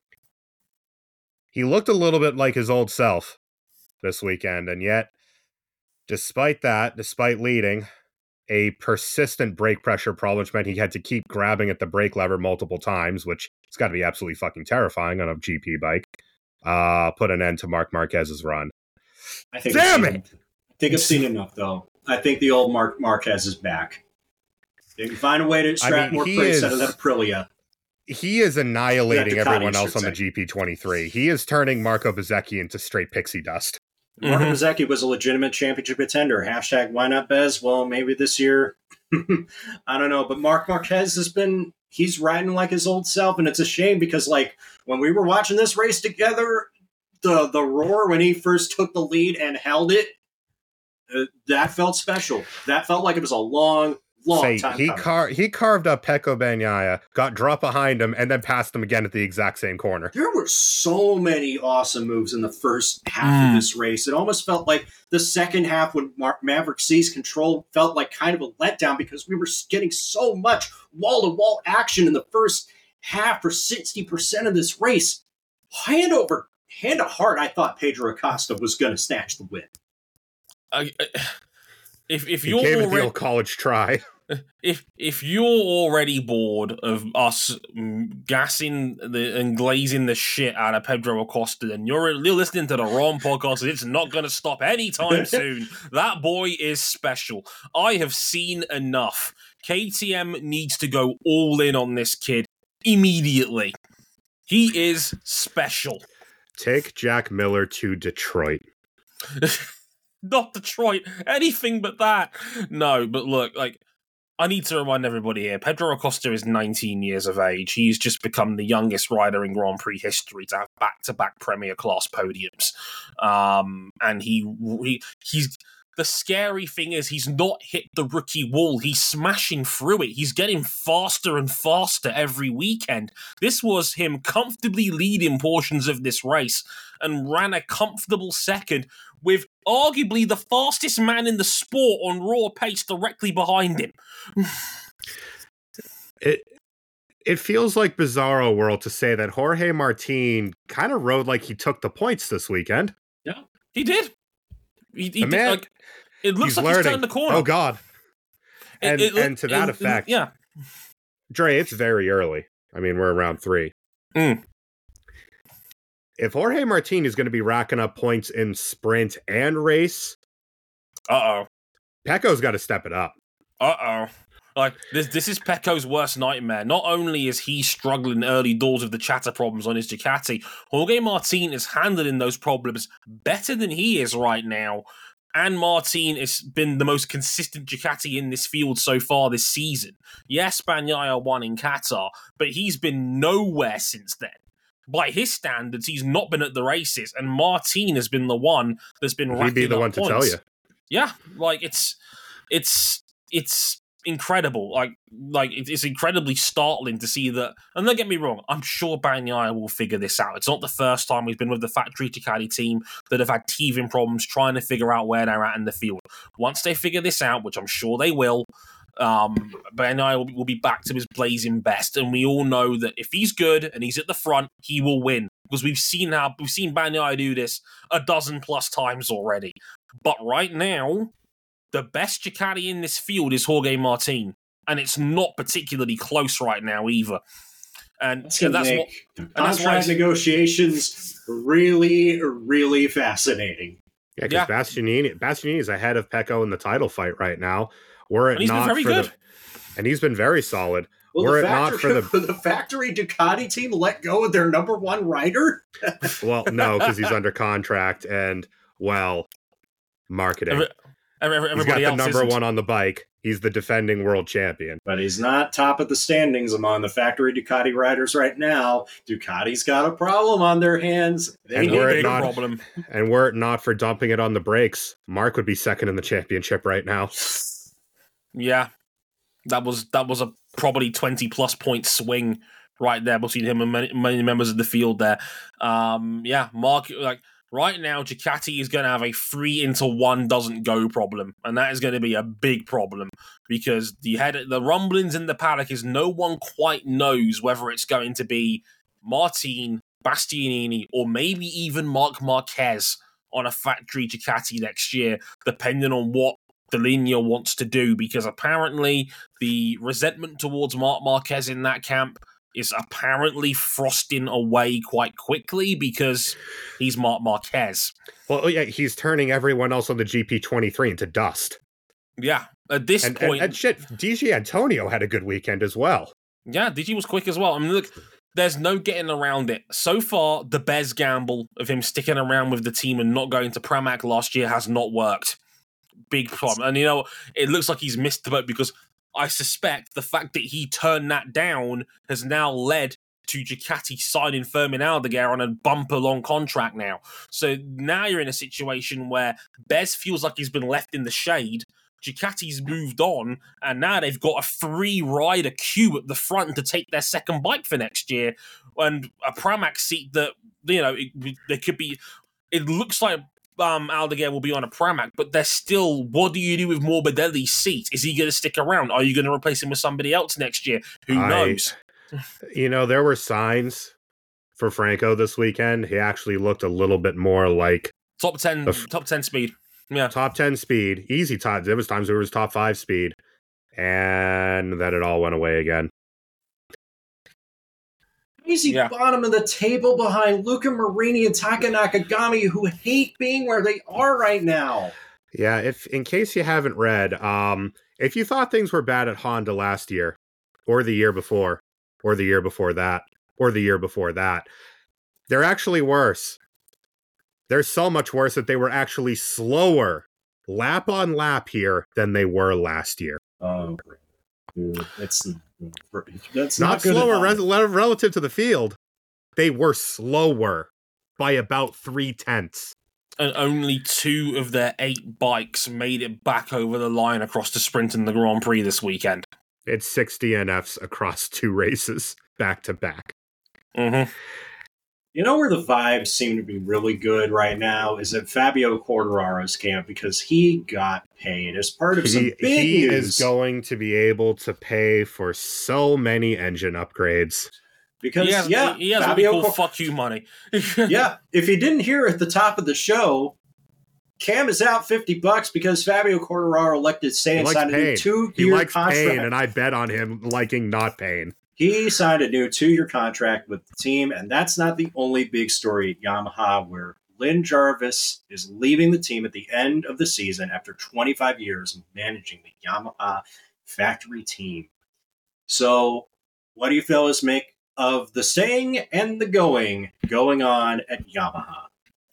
he looked a little bit like his old self this weekend. And yet, despite that, despite leading, a persistent brake pressure problem, which meant he had to keep grabbing at the brake lever multiple times, which has got to be absolutely fucking terrifying on a G P bike, uh, put an end to Marc Marquez's run. I think Damn I've it! seen, I think I've seen enough, though. I think the old Mark Marquez is back. They can find a way to extract I mean, more he praise is- out of that Aprilia. He is annihilating Yeah, Ducati, everyone I else should on the say. G P twenty-three. He is turning Marco Bezzecchi into straight pixie dust. Marco Mhm. Bezzecchi was a legitimate championship contender. Hashtag why not Bez? Well, maybe this year. I don't know. But Marc Marquez has been, he's riding like his old self. And it's a shame because, like, when we were watching this race together, the, the roar when he first took the lead and held it, uh, that felt special. That felt like it was a long, long Say, time he coming. car he carved up Pecco Bagnaia, got dropped behind him, and then passed him again at the exact same corner. There were so many awesome moves in the first half Mm. of this race. It almost felt like the second half when Mar- Maverick seized control felt like kind of a letdown because we were getting so much wall-to-wall action in the first half for sixty percent of this race. Hand over, hand to heart, I thought Pedro Acosta was going to snatch the win. I, I, if if He you're gave it the already, old college try. if if you're already bored of us mm, gassing the and glazing the shit out of Pedro Acosta, then you're, you're listening to the wrong podcast. It's not going to stop anytime soon. That boy is special. I have seen enough. K T M needs to go all in on this kid immediately. He is special. Take Jack Miller to Detroit. Not Detroit, anything but that. No, but look, like, I need to remind everybody here, Pedro Acosta is nineteen years of age. He's just become the youngest rider in Grand Prix history to have back-to-back Premier Class podiums. Um, and he, he he's... The scary thing is he's not hit the rookie wall. He's smashing through it. He's getting faster and faster every weekend. This was him comfortably leading portions of this race and ran a comfortable second with arguably the fastest man in the sport on raw pace directly behind him. It it feels like Bizarro World to say that Jorge Martin kind of rode like he took the points this weekend. He did. He, he The did, man- like, it looks He's like learning. he's turned the corner. Oh God! It- And it look- and to that it- effect, yeah. Dre, it's very early. I mean, we're around three. Mm. If Jorge Martin is going to be racking up points in sprint and race, Uh-oh. Pecco's got to step it up. Uh-oh. Like, this this is Pecco's worst nightmare. Not only is he struggling early doors with the chatter problems on his Ducati, Jorge Martin is handling those problems better than he is right now. And Martin has been the most consistent Ducati in this field so far this season. Yes, Bagnaia won in Qatar, but he's been nowhere since then. By his standards, he's not been at the races, and Martin has been the one that's been racking He'd be the up one to points. tell you. Yeah, like it's it's it's incredible. Like like it- it's incredibly startling to see that. And don't get me wrong, I'm sure Bagnaia will figure this out. It's not the first time he's been with the factory Ducati team that have had teething problems trying to figure out where they're at in the field. Once they figure this out, which I'm sure they will, um, Bagnaia will, will be back to his blazing best. And we all know that if he's good and he's at the front, he will win. Because we've seen how we've seen Bagnaia do this a dozen plus times already. But right now, the best Ducati in this field is Jorge Martin, and it's not particularly close right now either. And That's yeah, going to that's make what. the that's why contract it's- negotiations really, really fascinating. Yeah, Yeah. because Bastianini, Bastianini is ahead of Pecco in the title fight right now. Were it And he's been not very for good. the, and he's been very solid. Well, Were the it not factory, for the the factory Ducati team let go of their number one rider? well, no, because he's under contract and well, marketing. Every, every, He's got everybody the else number isn't. one on the bike. He's the defending world champion. But he's not top of the standings among the factory Ducati riders right now. Ducati's got a problem on their hands. They And need were a it bigger not- problem. And were it not for dumping it on the brakes, Mark would be second in the championship right now. Yeah, that was that was a probably twenty plus point swing right there between him and many, many members of the field there. Um, yeah, Mark, like right now, Ducati is going to have a three into one doesn't go problem, and that is going to be a big problem because the head, the rumblings in the paddock is no one quite knows whether it's going to be Martin, Bastianini, or maybe even Marc Marquez on a factory Ducati next year, depending on what Delinia wants to do, because apparently the resentment towards Marc Marquez in that camp is apparently frosting away quite quickly because he's Marc Marquez. Well, yeah, he's turning everyone else on the G P twenty-three into dust. Yeah, at this and, point... And, and shit, D J Antonio had a good weekend as well. Yeah, D G was quick as well. I mean, look, there's no getting around it. So far, the Bez gamble of him sticking around with the team and not going to Pramac last year has not worked. Big problem. And, you know, it looks like he's missed the boat because I suspect the fact that he turned that down has now led to Ducati signing Fermin Aldeguer on a bumper-long contract now. So now you're in a situation where Bez feels like he's been left in the shade, Ducati's moved on, and now they've got a three-rider queue at the front to take their second bike for next year, and a Pramac seat that, you know, it, there could be... It looks like Um, Aldeguer will be on a Pramac, but there's still, what do you do with Morbidelli's seat? Is he going to stick around? Are you going to replace him with somebody else next year? Who I, knows? You know, there were signs for Franco this weekend. He actually looked a little bit more like Top ten, f- top ten speed. Yeah. Top ten speed, easy times. There was times where it was top five speed, and then it all went away again. Easy Yeah. bottom of the table behind Luca Marini and Taka Nakagami, who hate being where they are right now. Yeah, if in case you haven't read, um, if you thought things were bad at Honda last year, or the year before, or the year before that, or the year before that, they're actually worse. They're so much worse that they were actually slower, lap on lap here, than they were last year. Oh, dude, that's that's Not, not, good slower enough. res- relative to the field. They were slower by about three tenths. And only two of their eight bikes made it back over the line across the sprint and the Grand Prix this weekend. It's six D N Fs across two races, back to back. Mm-hmm. You know where the vibes seem to be really good right now is at Fabio Quartararo's camp because he got paid as part of some He, big he news. is going to be able to pay for so many engine upgrades. because He has, yeah, he has Fabio what we call Quar- fuck you money. yeah. If you didn't hear at the top of the show, Cam is out fifty bucks because Fabio Quartararo elected to stay He and likes signed a new pain. He two-year likes contract. pain, and I bet on him liking not pain. He signed a new two-year contract with the team, and that's not the only big story at Yamaha, where Lynn Jarvis is leaving the team at the end of the season after twenty-five years of managing the Yamaha factory team. So, what do you fellas make of the staying and the going going on at Yamaha?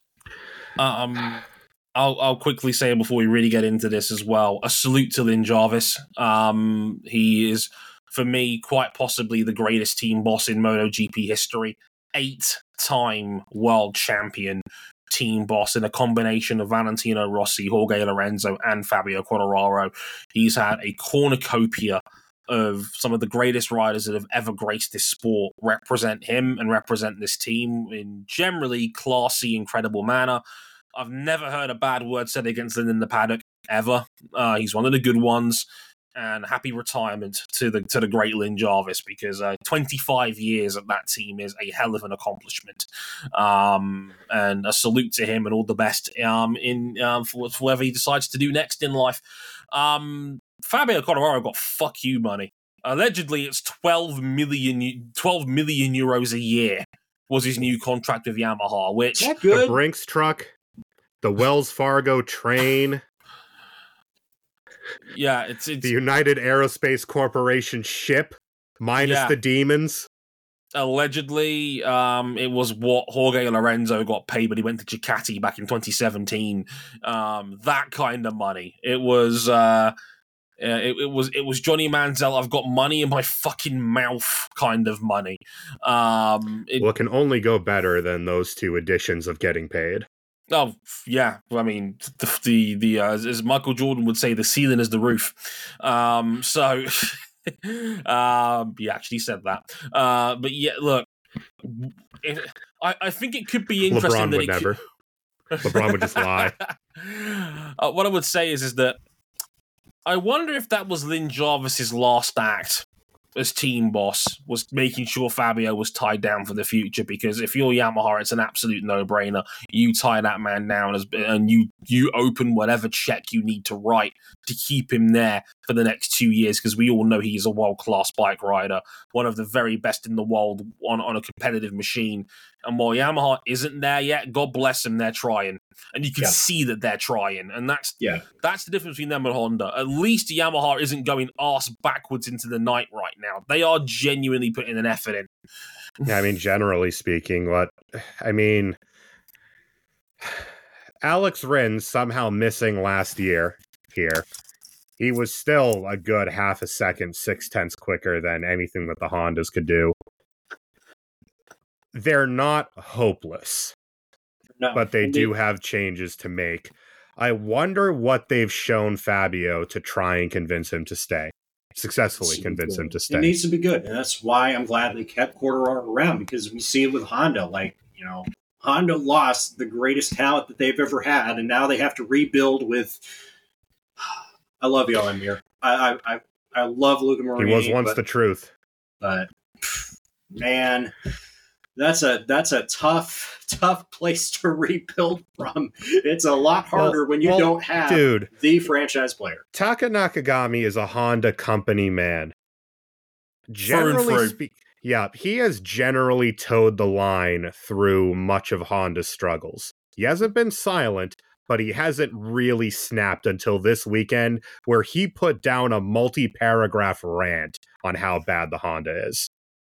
Um, I'll I'll quickly say before we really get into this as well, a salute to Lynn Jarvis. Um, he is, for me, quite possibly the greatest team boss in MotoGP history. Eight-time world champion team boss in a combination of Valentino Rossi, Jorge Lorenzo, and Fabio Quartararo. He's had a cornucopia of some of the greatest riders that have ever graced this sport represent him and represent this team in generally classy, incredible manner. I've never heard a bad word said against Lynn in the paddock, ever. Uh, he's one of the good ones. And happy retirement to the to the great Lynn Jarvis, because uh, twenty-five years at that team is a hell of an accomplishment. Um, and a salute to him and all the best um, in um, for, for whatever he decides to do next in life. Um, Fabio Quartararo got fuck you money. Allegedly, it's twelve million, twelve million euros a year was his new contract with Yamaha, which... Is that The good? Brinks truck, the Wells Fargo train, Yeah, it's... it's the United Aerospace Corporation ship, minus Yeah. the demons. Allegedly, um, it was what Jorge Lorenzo got paid when he went to Ducati back in twenty seventeen. Um, that kind of money. It was... Uh, Uh, it, it was it was Johnny Manziel. I've got money in my fucking mouth, kind of money. Um, it, well, it can only go better than those two editions of getting paid. Oh yeah, I mean the the, the uh, as Michael Jordan would say, the ceiling is the roof. Um, so um, he actually said that. Uh, but yeah, look, it, I I think it could be interesting. LeBron that would it never. Could... LeBron would just lie. Uh, what I would say is is that I wonder if that was Lynn Jarvis's last act as team boss, was making sure Fabio was tied down for the future, because if you're Yamaha, it's an absolute no-brainer. You tie that man down as, and you you open whatever check you need to write to keep him there for the next two years, because we all know he's a world-class bike rider, one of the very best in the world on, on a competitive machine. And while Yamaha isn't there yet, God bless them, they're trying. And you can yeah. see that they're trying. And that's yeah. that's the difference between them and Honda. At least Yamaha isn't going arse backwards into the night right now. They are genuinely putting an effort in. Yeah, I mean, generally speaking, what I mean, Alex Rins somehow missing last year here. He was still a good half a second, six tenths quicker than anything that the Hondas could do. They're not hopeless, no, but they indeed. do have changes to make. I wonder what they've shown Fabio to try and convince him to stay. Successfully convince him to stay. It needs to be good, and that's why I'm glad they kept Quartararo around, because we see it with Honda. Like, you know, Honda lost the greatest talent that they've ever had, and now they have to rebuild with. I love Johan Mir. I I I, I love Luca Marini. He was once but, the truth, but man, that's a that's a tough tough place to rebuild from. It's a lot harder well, when you well, don't have dude, the franchise player. Taka Nakagami is a Honda company man. Generally speaking, yeah, he has generally towed the line through much of Honda's struggles. He hasn't been silent, but he hasn't really snapped until this weekend, where he put down a multi-paragraph rant on how bad the Honda is.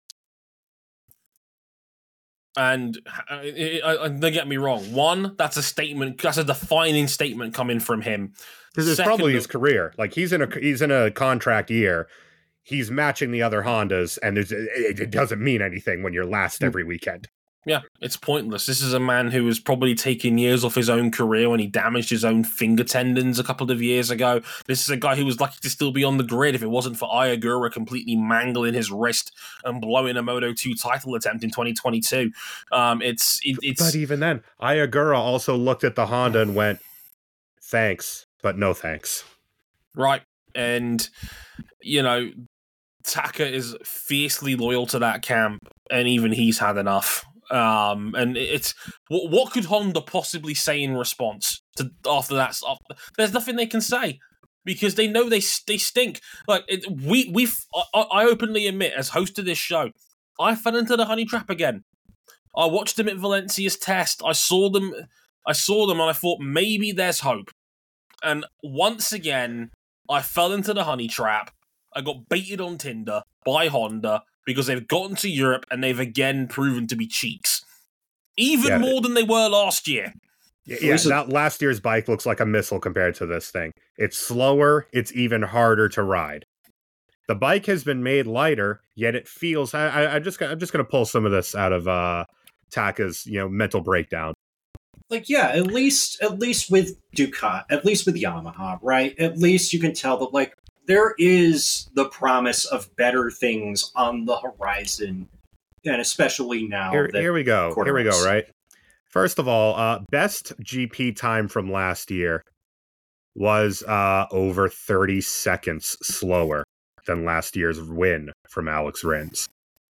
And uh, don't get me wrong. One, that's a statement. That's a defining statement coming from him. This is probably his career. Like, he's in a he's in a contract year. He's matching the other Hondas, and it, it doesn't mean anything when you're last every weekend. Yeah, it's pointless. This is a man who was probably taking years off his own career when he damaged his own finger tendons a couple of years ago. This is a guy who was lucky to still be on the grid if it wasn't for Ayagura completely mangling his wrist and blowing a Moto two title attempt in twenty twenty-two. Um, it's, it, it's But even then, Ayagura also looked at the Honda and went, thanks, but no thanks. Right. And, you know, Taka is fiercely loyal to that camp, and even he's had enough. Um, and it's what, what could Honda possibly say in response to after that? There's nothing they can say, because they know they they stink. Like it, we we I, I openly admit, as host of this show, I fell into the honey trap again. I watched them at Valencia's test. I saw them. I saw them, and I thought maybe there's hope. And once again, I fell into the honey trap. I got baited on Tinder by Honda, because they've gotten to Europe and they've again proven to be cheeks. Even yeah, more than they were last year. Yeah, yeah that last year's bike looks like a missile compared to this thing. It's slower, it's even harder to ride. The bike has been made lighter, yet it feels... I, I, I'm just, I'm just going to pull some of this out of uh, Taka's, you know, mental breakdown. Like, yeah, at least, at least with Ducati, at least with Yamaha, right? At least you can tell that, like, there is the promise of better things on the horizon, and especially now. Here, here we go. Here we go, right? First of all, uh, best G P time from last year was uh, over thirty seconds slower than last year's win from Alex Rins.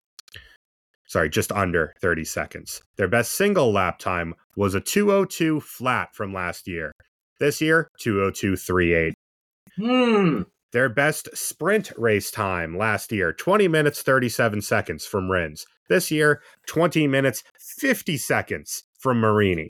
Sorry, just under thirty seconds. Their best single lap time was a two oh two flat from last year. This year, two oh two point three eight. Hmm. Their best sprint race time last year, twenty minutes, thirty-seven seconds from Rins. This year, twenty minutes, fifty seconds from Marini.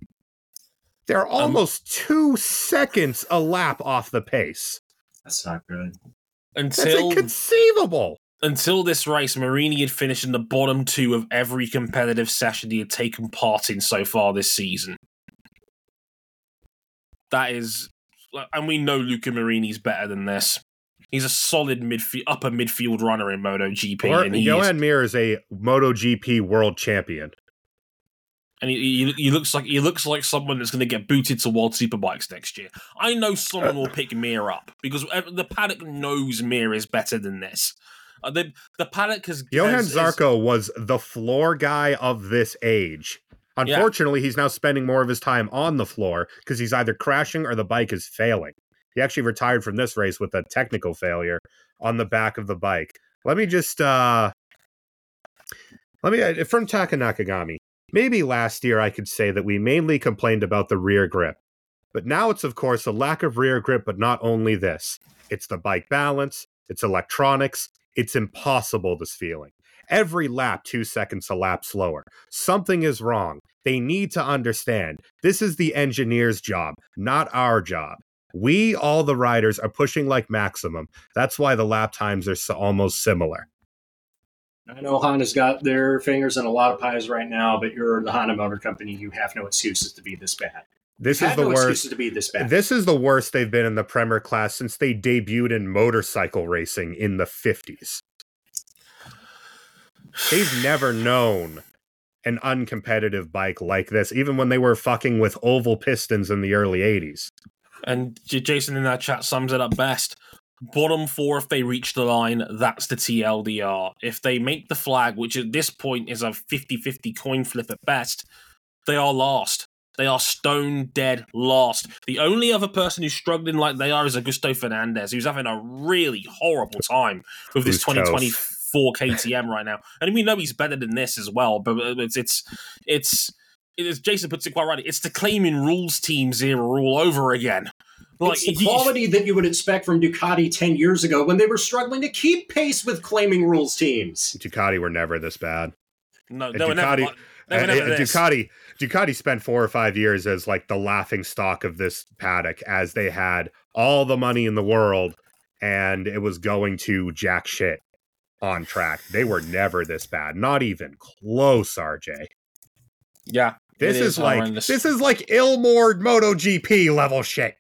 They're almost um, two seconds a lap off the pace. That's not good. Until, That's inconceivable. Until this race, Marini had finished in the bottom two of every competitive session he had taken part in so far this season. That is... And we know Luca Marini's better than this. He's a solid midfield, upper midfield runner in MotoGP. Or, and he Johan is, Mir is a MotoGP world champion. And he, he, he looks like he looks like someone that's going to get booted to World Superbikes next year. I know someone will pick Mir up because the paddock knows Mir is better than this. Uh, the the paddock has Johan has, Zarco was the floor guy of this age. Unfortunately, yeah. he's now spending more of his time on the floor because he's either crashing or the bike is failing. He actually retired from this race with a technical failure on the back of the bike. Let me just uh, let me uh, from Taka Nakagami. Maybe last year I could say that we mainly complained about the rear grip. But now it's, of course, a lack of rear grip, but not only this. It's the bike balance, it's electronics, it's impossible, this feeling. Every lap, two seconds a lap slower. Something is wrong. They need to understand. This is the engineer's job, not our job. We, all the riders, are pushing like maximum. That's why the lap times are so almost similar. I know Honda's got their fingers in a lot of pies right now, but you're the Honda Motor Company. You have no excuses to be this bad. This you is the no worst. Excuses to be this bad. This is the worst they've been in the Premier class since they debuted in motorcycle racing in the fifties. They've never known an uncompetitive bike like this, even when they were fucking with oval pistons in the early eighties. And Jason in that chat sums it up best. Bottom four, if they reach the line, that's the T L D R. If they make the flag, which at this point is a fifty-fifty coin flip at best, they are last. They are stone dead last. The only other person who's struggling like they are is Augusto Fernandez, who's having a really horrible time with this twenty twenty-four K T M right now. And we know he's better than this as well, but it's it's it's, as Jason puts it quite right, it's the claiming rules teams era all over again. Like, it's the quality that you would expect from Ducati ten years ago when they were struggling to keep pace with claiming rules teams. Ducati were never this bad. No, they no, were never, never, never, never uh, Ducati, Ducati spent four or five years as like the laughing stock of this paddock, as they had all the money in the world and it was going to jack shit on track. They were never this bad. Not even close, R J. Yeah. This is, is like horrendous. This is like Ilmore MotoGP level shit.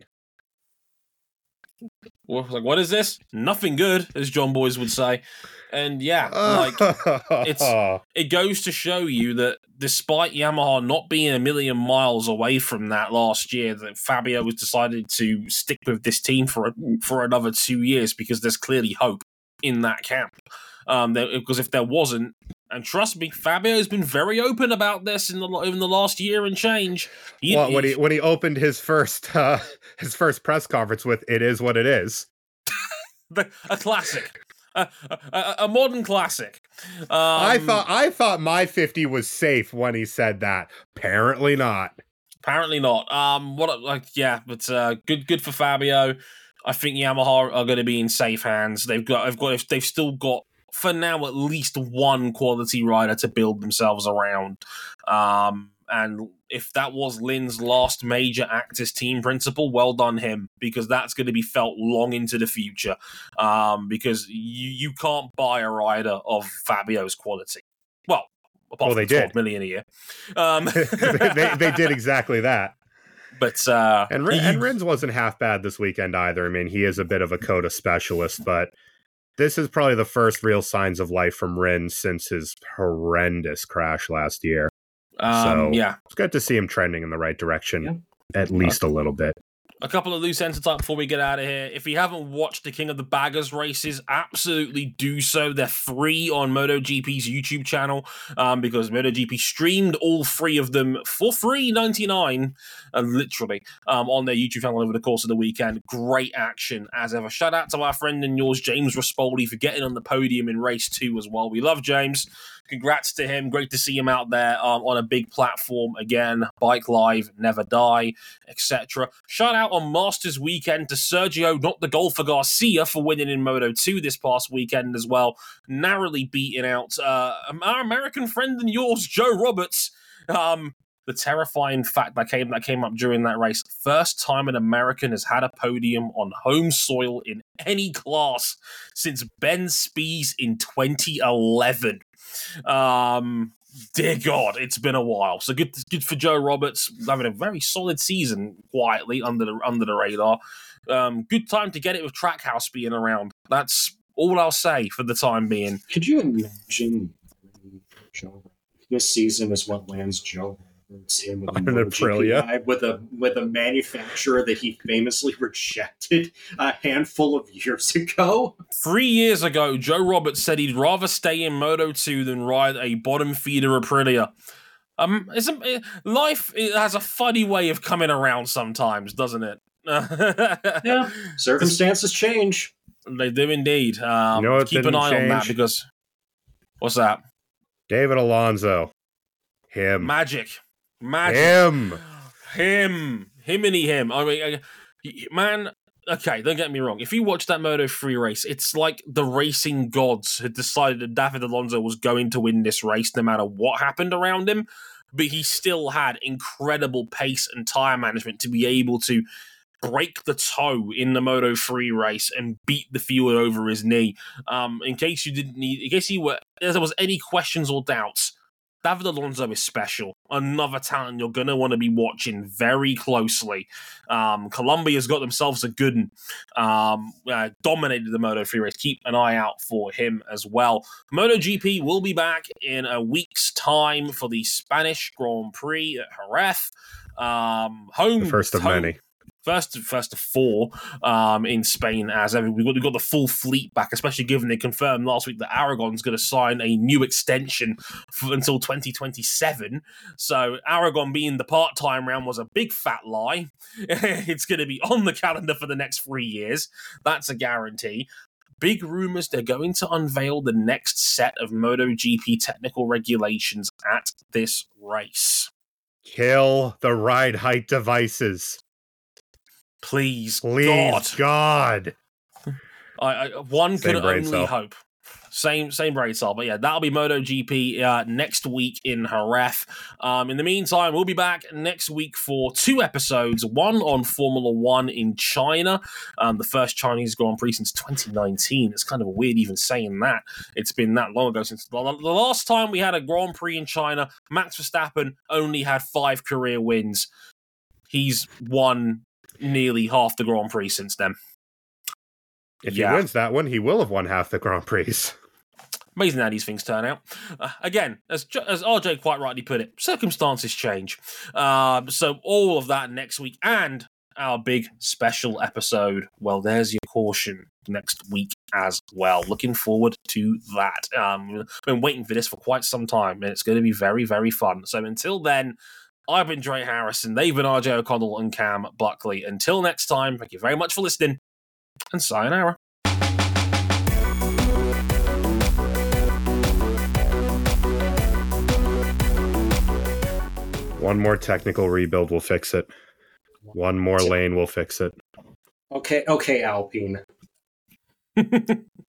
Well, like, what is this? Nothing good, as John Boys would say. And yeah, like it's it goes to show you that despite Yamaha not being a million miles away from that last year, that Fabio was decided to stick with this team for a, for another two years because there's clearly hope in that camp. Um, there, because if there wasn't, and trust me, Fabio's been very open about this in the in the last year and change. He, well, when he when he opened his first uh, his first press conference with "It is what it is," the, a classic, a, a, a modern classic. Um, I thought I thought my fifty was safe when he said that. Apparently not. Apparently not. Um, what like yeah, but uh, good good for Fabio. I think Yamaha are going to be in safe hands. They've got they've got they've still got. For now, at least one quality rider to build themselves around. Um, and if that was Lynn's last major Actis team principal, well done him, because that's going to be felt long into the future. Um, because you, you can't buy a rider of Fabio's quality. Well, apart well, from they twelve did. million a year. Um, they, they did exactly that. But uh, and, R- and Rins wasn't half bad this weekend either. I mean, he is a bit of a Coda specialist, but this is probably the first real signs of life from Rins since his horrendous crash last year. Um, so yeah, it's good to see him trending in the right direction, yeah. at least a little bit. A couple of loose ends to talk before we get out of here. If you haven't watched the King of the Baggers races, absolutely do so. They're free on MotoGP's YouTube channel um, because MotoGP streamed all three of them for free ninety-nine, uh, literally, um, on their YouTube channel over the course of the weekend. Great action as ever. Shout out to our friend and yours, James Rispoli, for getting on the podium in race two as well. We love James. Congrats to him. Great to see him out there um, on a big platform again. Bike Live, Never Die, et cetera. Shout out on Masters weekend to Sergio, not the golfer Garcia, for winning in Moto two this past weekend as well. Narrowly beating out uh, our American friend and yours, Joe Roberts. Um, the terrifying fact that came that came up during that race: first time an American has had a podium on home soil in any class since Ben Spies in twenty eleven. Um, dear God, it's been a while. So good, good for Joe Roberts, having a very solid season quietly under the under the radar. Um, good time to get it with Trackhouse being around That's all I'll say for the time being. Could you imagine Joe? This season is what lands Joe Roberts in with a On an MotoGP Aprilia. guy, with a with a manufacturer that he famously rejected a handful of years ago. Three years ago, Joe Roberts said he'd rather stay in Moto two than ride a bottom feeder Aprilia. Um, isn't it, life it has a funny way of coming around sometimes, doesn't it? Yeah, circumstances change. They do indeed. Um, You know what keep an didn't eye on that change? because what's that? David Alonso. Him. Magic, magic. Him. Him, him, and he, him. I mean, uh, man. Okay, don't get me wrong. If you watch that Moto three race, it's like the racing gods had decided that David Alonso was going to win this race no matter what happened around him. But he still had incredible pace and tire management to be able to break the toe in the Moto three race and beat the field over his knee. Um, in case you didn't need, in case you were, if there was any questions or doubts, David Alonso is special. Another talent you're going to want to be watching very closely. Um, Colombia's got themselves a good one. Um, uh, dominated the Moto three race. Keep an eye out for him as well. MotoGP will be back in a week's time for the Spanish Grand Prix at Jerez. Um, home, The first of home, many. First, first of four um, in Spain, as ever. We've got, we've got the full fleet back, especially given they confirmed last week that Aragon's going to sign a new extension for, until twenty twenty-seven. So Aragon being the part-time round was a big fat lie. It's going to be on the calendar for the next three years. That's a guarantee. Big rumours they're going to unveil the next set of MotoGP technical regulations at this race. Kill the ride height devices. Please, Please, God. God. I, I, one Same could brain only cell. hope. Same same brain cell. But yeah, that'll be MotoGP uh, next week in Jerez. Um, in the meantime, we'll be back next week for two episodes. One on Formula One in China, um, the first Chinese Grand Prix since twenty nineteen. It's kind of weird even saying that. It's been that long ago since the, the last time we had a Grand Prix in China. Max Verstappen only had five career wins. He's won nearly half the Grand Prix since then. If Yeah. he wins that one, he will have won half the Grand Prix. Amazing how these things turn out. Uh, again, as as R J quite rightly put it, circumstances change. Um, so all of that next week and our big special episode. Well, there's your caution next week as well. Looking forward to that. Um, I've been waiting for this for quite some time, and it's going to be very, very fun. So until then, I've been Dre Harrison. They've been R J O'Connell and Cam Buckley. Until next time, thank you very much for listening, and sayonara. One more technical rebuild will fix it. One more lane will fix it. Okay, okay, Alpine.